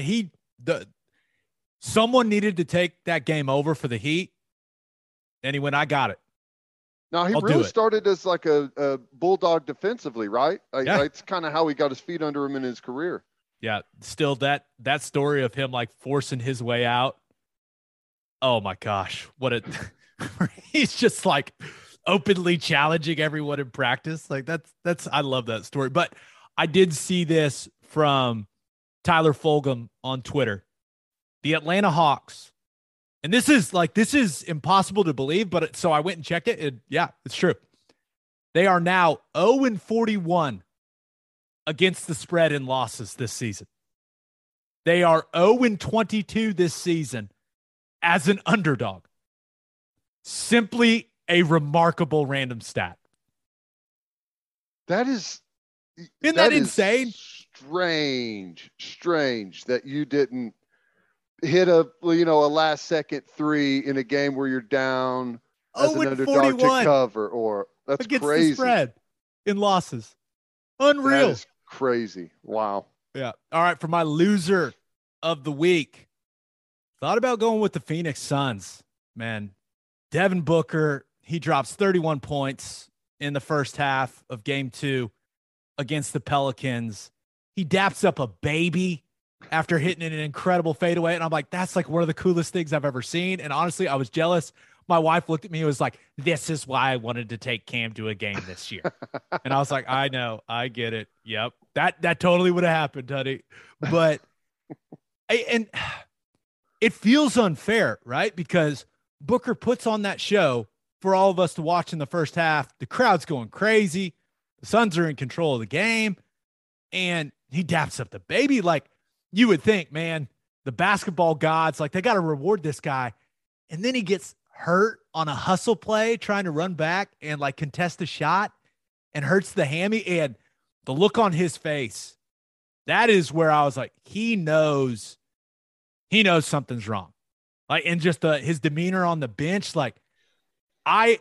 someone needed to take that game over for the Heat, and he went, I got it. Now, he really started as like a bulldog defensively, right? It's kind of how he got his feet under him in his career. Yeah, still that story of him like forcing his way out. Oh my gosh, he's just like openly challenging everyone in practice. Like that's I love that story. But I did see this from Tyler Fulgham on Twitter. The Atlanta Hawks. And this is impossible to believe, but so I went and checked it. And yeah, it's true. They are now 0-41 against the spread in losses this season. They are 0-22 this season as an underdog. Simply a remarkable random stat. Isn't that insane? Strange that you didn't hit a last second 3 in a game where you're down as an underdog to cover, or That's against crazy. the spread in losses. Unreal. That is crazy. Wow. Yeah. All right. For my loser of the week, thought about going with the Phoenix Suns, man. Devin Booker, he drops 31 points in the first half of game 2 against the Pelicans. He daps up a baby after hitting an incredible fadeaway. And I'm like, that's like one of the coolest things I've ever seen. And honestly, I was jealous. My wife looked at me and was like, this is why I wanted to take Cam to a game this year. And I was like, I know, I get it. Yep. That totally would have happened, honey. But and it feels unfair, right? Because Booker puts on that show for all of us to watch in the first half. The crowd's going crazy. The Suns are in control of the game. And he daps up the baby. Like, you would think, man, the basketball gods, like, they got to reward this guy. And then he gets hurt on a hustle play trying to run back and like contest a shot and hurts the hammy. And the look on his face, that is where I was like, he knows something's wrong. Like, and just his demeanor on the bench, like I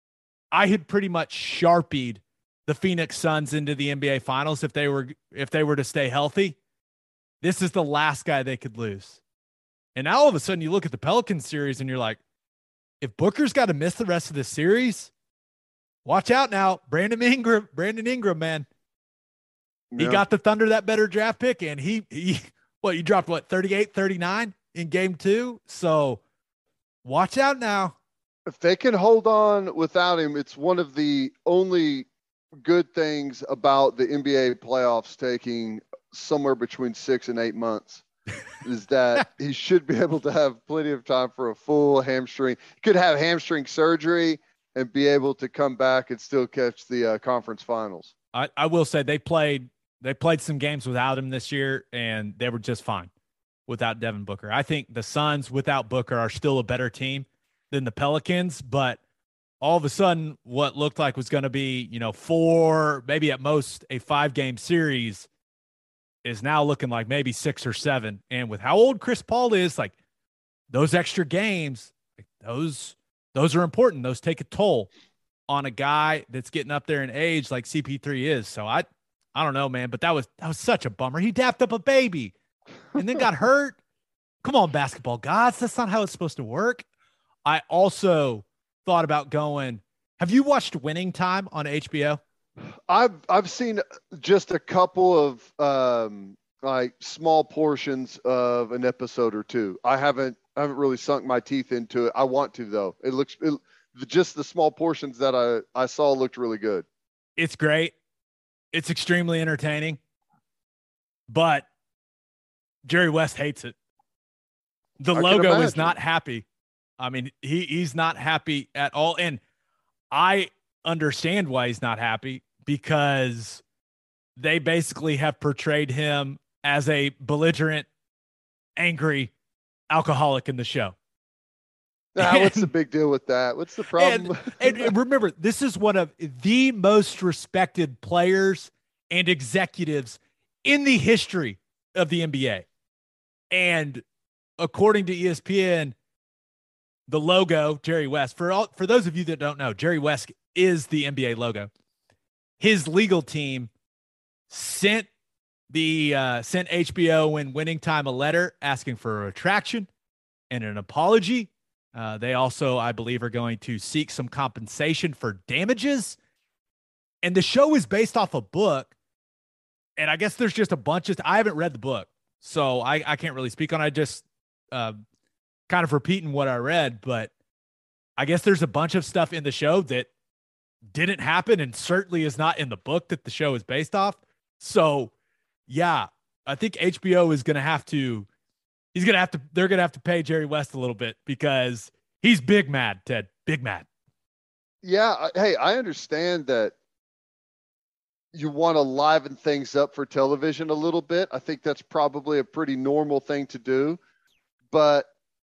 had pretty much Sharpied the Phoenix Suns into the NBA Finals if they were to stay healthy. This is the last guy they could lose. And now all of a sudden you look at the Pelicans series and you're like, if Booker's got to miss the rest of the series, watch out now. Brandon Ingram, man. Yeah. He got the Thunder that better draft pick, and he you dropped 38, 39 in game 2. So watch out now. If they can hold on without him, it's one of the only good things about the NBA playoffs taking somewhere between 6 and 8 months. Is that he should be able to have plenty of time for a full hamstring. He could have hamstring surgery and be able to come back and still catch the conference finals. I will say they played some games without him this year, and they were just fine without Devin Booker. I think the Suns without Booker are still a better team than the Pelicans, but all of a sudden what looked like was going to be, 4, maybe at most a 5-game series is now looking like maybe 6 or 7. And with how old Chris Paul is, like, those extra games, like, those are important. Those take a toll on a guy that's getting up there in age like CP3 is. So I don't know, man, but that was such a bummer. He dapped up a baby and then got hurt. Come on, basketball gods. That's not how it's supposed to work. I also thought about going, have you watched Winning Time on HBO? I've seen just a couple of like small portions of an episode or two. I haven't really sunk my teeth into it. I want to, though. Just the small portions that I saw looked really good. It's great. It's extremely entertaining, but Jerry West hates it. The logo is not happy. I mean, he's not happy at all. And I understand why he's not happy, because they basically have portrayed him as a belligerent, angry alcoholic in the show. What's the big deal with that? What's the problem? And remember, this is one of the most respected players and executives in the history of the NBA. And according to ESPN, the logo, Jerry West, for those of you that don't know, Jerry West is the NBA logo. His legal team sent HBO and Winning Time a letter asking for a retraction and an apology. They also, I believe, are going to seek some compensation for damages. And the show is based off a book. And I guess there's just a bunch of, I haven't read the book, so I can't really speak on it. I just kind of repeating what I read, but I guess there's a bunch of stuff in the show that didn't happen and certainly is not in the book that the show is based off. So yeah, I think HBO is going to have to, they're going to have to pay Jerry West a little bit, because he's big mad, Ted, big mad. Yeah. Hey, I understand that you want to liven things up for television a little bit. I think that's probably a pretty normal thing to do, but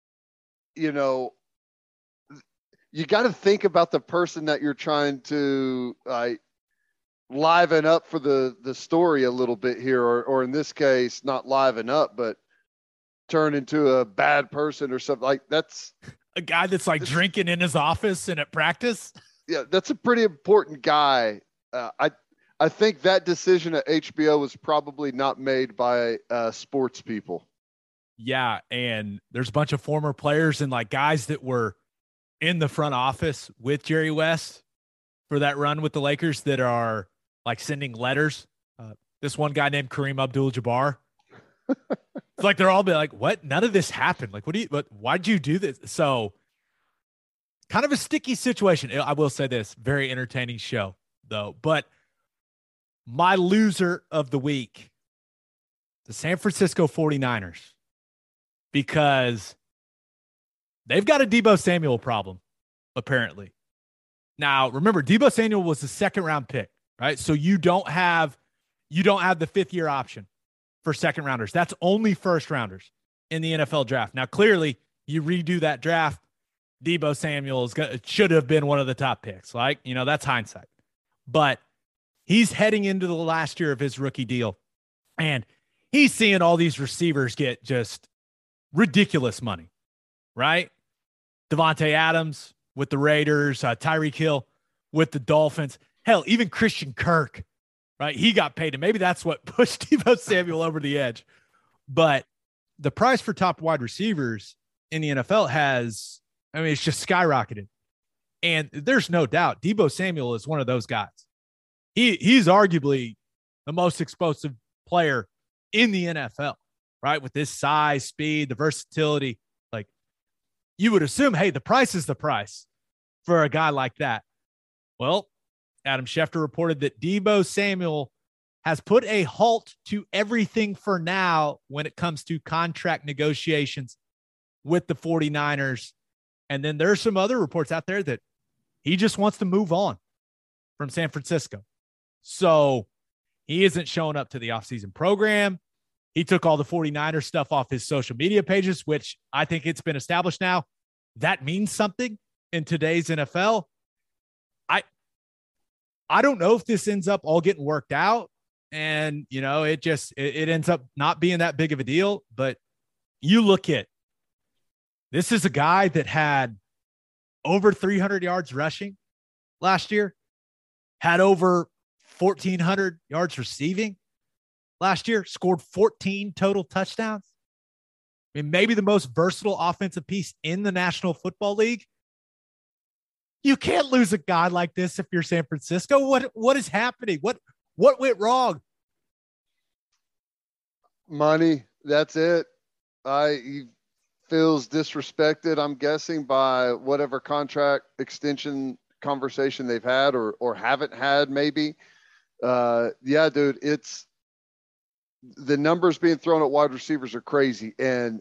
you got to think about the person that you're trying to liven up for the story a little bit here, or in this case, not liven up, but turn into a bad person or something. Like, that's a guy that's like drinking in his office and at practice. Yeah, that's a pretty important guy. I think that decision at HBO was probably not made by sports people. Yeah, and there's a bunch of former players and like guys that were in the front office with Jerry West for that run with the Lakers that are like sending letters. This one guy named Kareem Abdul-Jabbar. It's like they're all be like, "What? None of this happened. Like, why'd you do this?" So, kind of a sticky situation. I will say this: very entertaining show, though. But my loser of the week, the San Francisco 49ers, because they've got a Deebo Samuel problem, apparently. Now, remember, Deebo Samuel was the second-round pick, right? So you don't have the fifth-year option for second-rounders. That's only first-rounders in the NFL draft. Now, clearly, you redo that draft, Deebo Samuel should have been one of the top picks. Like, that's hindsight. But he's heading into the last year of his rookie deal, and he's seeing all these receivers get just ridiculous money, right? Devontae Adams with the Raiders, Tyreek Hill with the Dolphins. Hell, even Christian Kirk, right? He got paid, and maybe that's what pushed Deebo Samuel over the edge. But the price for top wide receivers in the NFL it's just skyrocketed. And there's no doubt Deebo Samuel is one of those guys. He's arguably the most explosive player in the NFL, right? With this size, speed, the versatility. Like, you would assume, hey, the price is the price for a guy like that. Well, Adam Schefter reported that Deebo Samuel has put a halt to everything for now when it comes to contract negotiations with the 49ers. And then there's some other reports out there that he just wants to move on from San Francisco. So he isn't showing up to the offseason program. He took all the 49ers stuff off his social media pages, which I think it's been established now. That means something in today's NFL. I don't know if this ends up all getting worked out, and it ends up not being that big of a deal. But you look at this is a guy that had over 300 yards rushing last year, had over 1,400 yards receiving last year, scored 14 total touchdowns. I mean, maybe the most versatile offensive piece in the National Football League. You can't lose a guy like this if you're San Francisco. What is happening? What went wrong? Money. That's it. He feels disrespected, I'm guessing, by whatever contract extension conversation they've had or haven't had, maybe. Yeah, dude, it's the numbers being thrown at wide receivers are crazy. And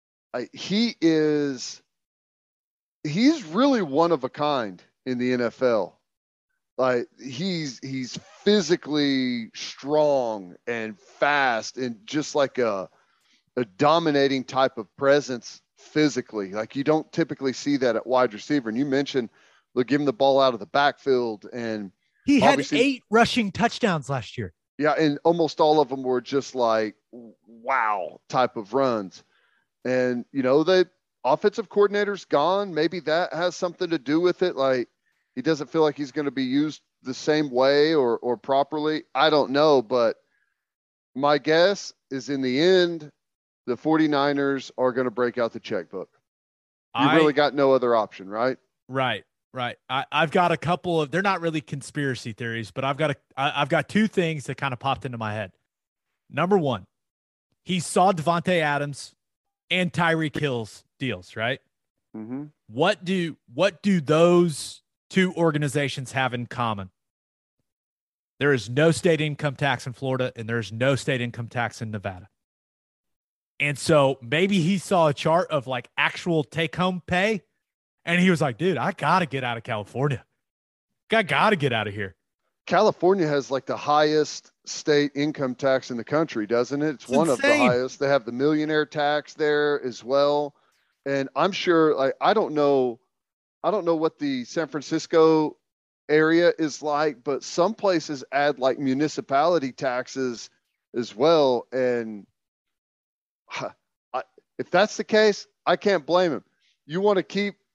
he's really one of a kind in the NFL. Like he's physically strong and fast and just like a dominating type of presence physically. Like you don't typically see that at wide receiver. And you mentioned, look, give him the ball out of the backfield, and he had 8 rushing touchdowns last year. Yeah, and almost all of them were just like wow type of runs. And the offensive coordinator's gone. Maybe that has something to do with it. Like he doesn't feel like he's going to be used the same way or properly. I don't know, but my guess is in the end, the 49ers are going to break out the checkbook. You really got no other option, right? Right. I've got a couple of, they're not really conspiracy theories, but I've got 2 things that kind of popped into my head. Number one, he saw Devontae Adams and Tyreek Hill's deals, right? Mm-hmm. What do those 2 organizations have in common? There is no state income tax in Florida, and there's no state income tax in Nevada. And so maybe he saw a chart of like actual take-home pay, and he was like, dude, I got to get out of California. I got to get out of here. California has like the highest state income tax in the country, doesn't it? It's one insane. Of the highest. They have the millionaire tax there as well. And I'm sure, like, I don't know what the San Francisco area is like, but some places add like municipality taxes as well. And if that's the case, I can't blame him. You want to keep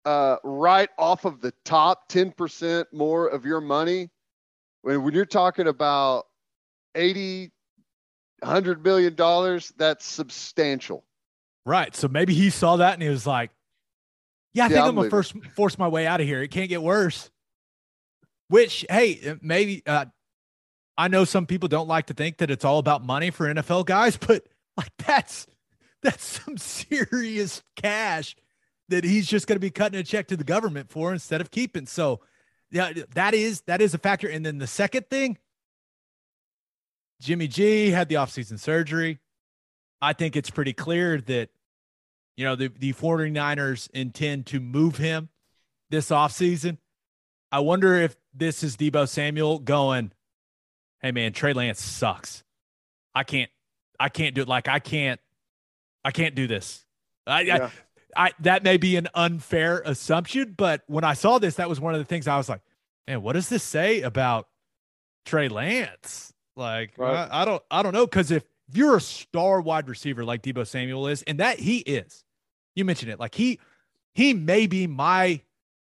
right off of the top, 10% more of your money. When you're talking about $80, $100 million, that's substantial. Right. So maybe he saw that and he was like, I think I'm going to force my way out of here. It can't get worse. Which, hey, maybe I know some people don't like to think that it's all about money for NFL guys, but like that's some serious cash that he's just going to be cutting a check to the government for instead of keeping. So yeah, that is a factor. And then the second thing, Jimmy G had the offseason surgery. I think it's pretty clear that, the 49ers intend to move him this offseason. I wonder if this is Deebo Samuel going, hey man, Trey Lance sucks. I can't do it. Like I can't do this. That may be an unfair assumption, but when I saw this, that was one of the things I was like, man, what does this say about Trey Lance? Like, right. I don't know. Cause if you're a star wide receiver like Deebo Samuel is, and that he is, you mentioned it, like he may be my,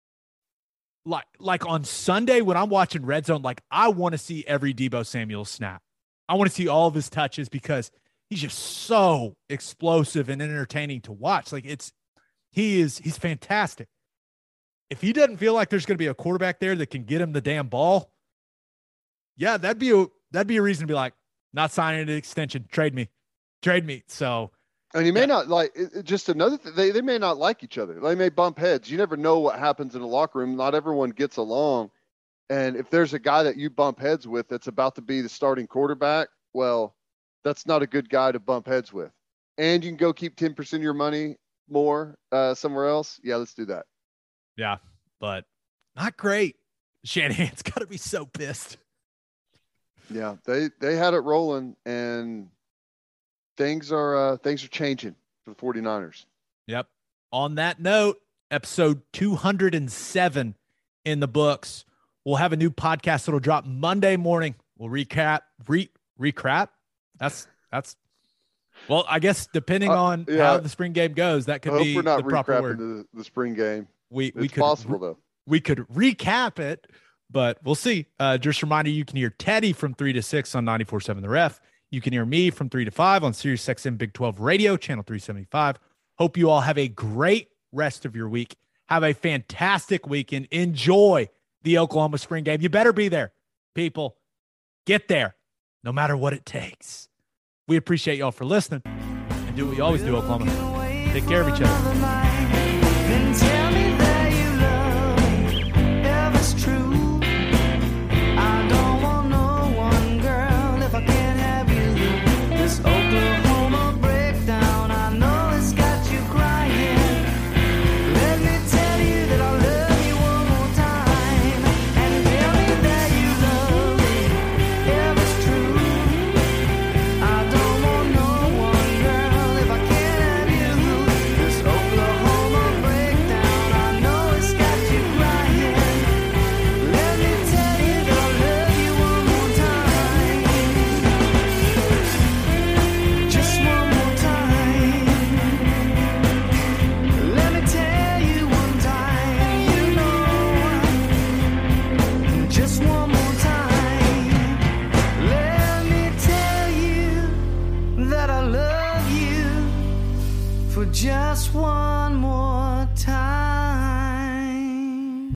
like on Sunday when I'm watching Red Zone, like I want to see every Deebo Samuel snap. I want to see all of his touches because he's just so explosive and entertaining to watch. Like he's fantastic. If he doesn't feel like there's going to be a quarterback there that can get him the damn ball, yeah, that'd be a reason to be like, not signing an extension, trade me. So, and you may not like just another thing. They may not like each other. They may bump heads. You never know what happens in a locker room. Not everyone gets along. And if there's a guy that you bump heads with that's about to be the starting quarterback, well, that's not a good guy to bump heads with. And you can go keep 10% of your money more somewhere else. Yeah, let's do that. Yeah, but not great. Shanahan's got to be so pissed. Yeah, they had it rolling, and things are changing for the 49ers. Yep. On that note, episode 207 in the books. We'll have a new podcast that'll drop Monday morning. We'll recap. That's well, I guess depending on how the spring game goes, that could be we're not the proper word. The spring game. It's possible though. We could recap it, but we'll see. Just a reminder, you can hear Teddy from 3 to 6 on 94.7 The Ref. You can hear me from 3 to 5 on Sirius XM Big 12 Radio, channel 375. Hope you all have a great rest of your week. Have a fantastic weekend. Enjoy the Oklahoma spring game. You better be there, people. Get there, no matter what it takes. We appreciate y'all for listening, and do what you always do, Oklahoma. Take care of each other.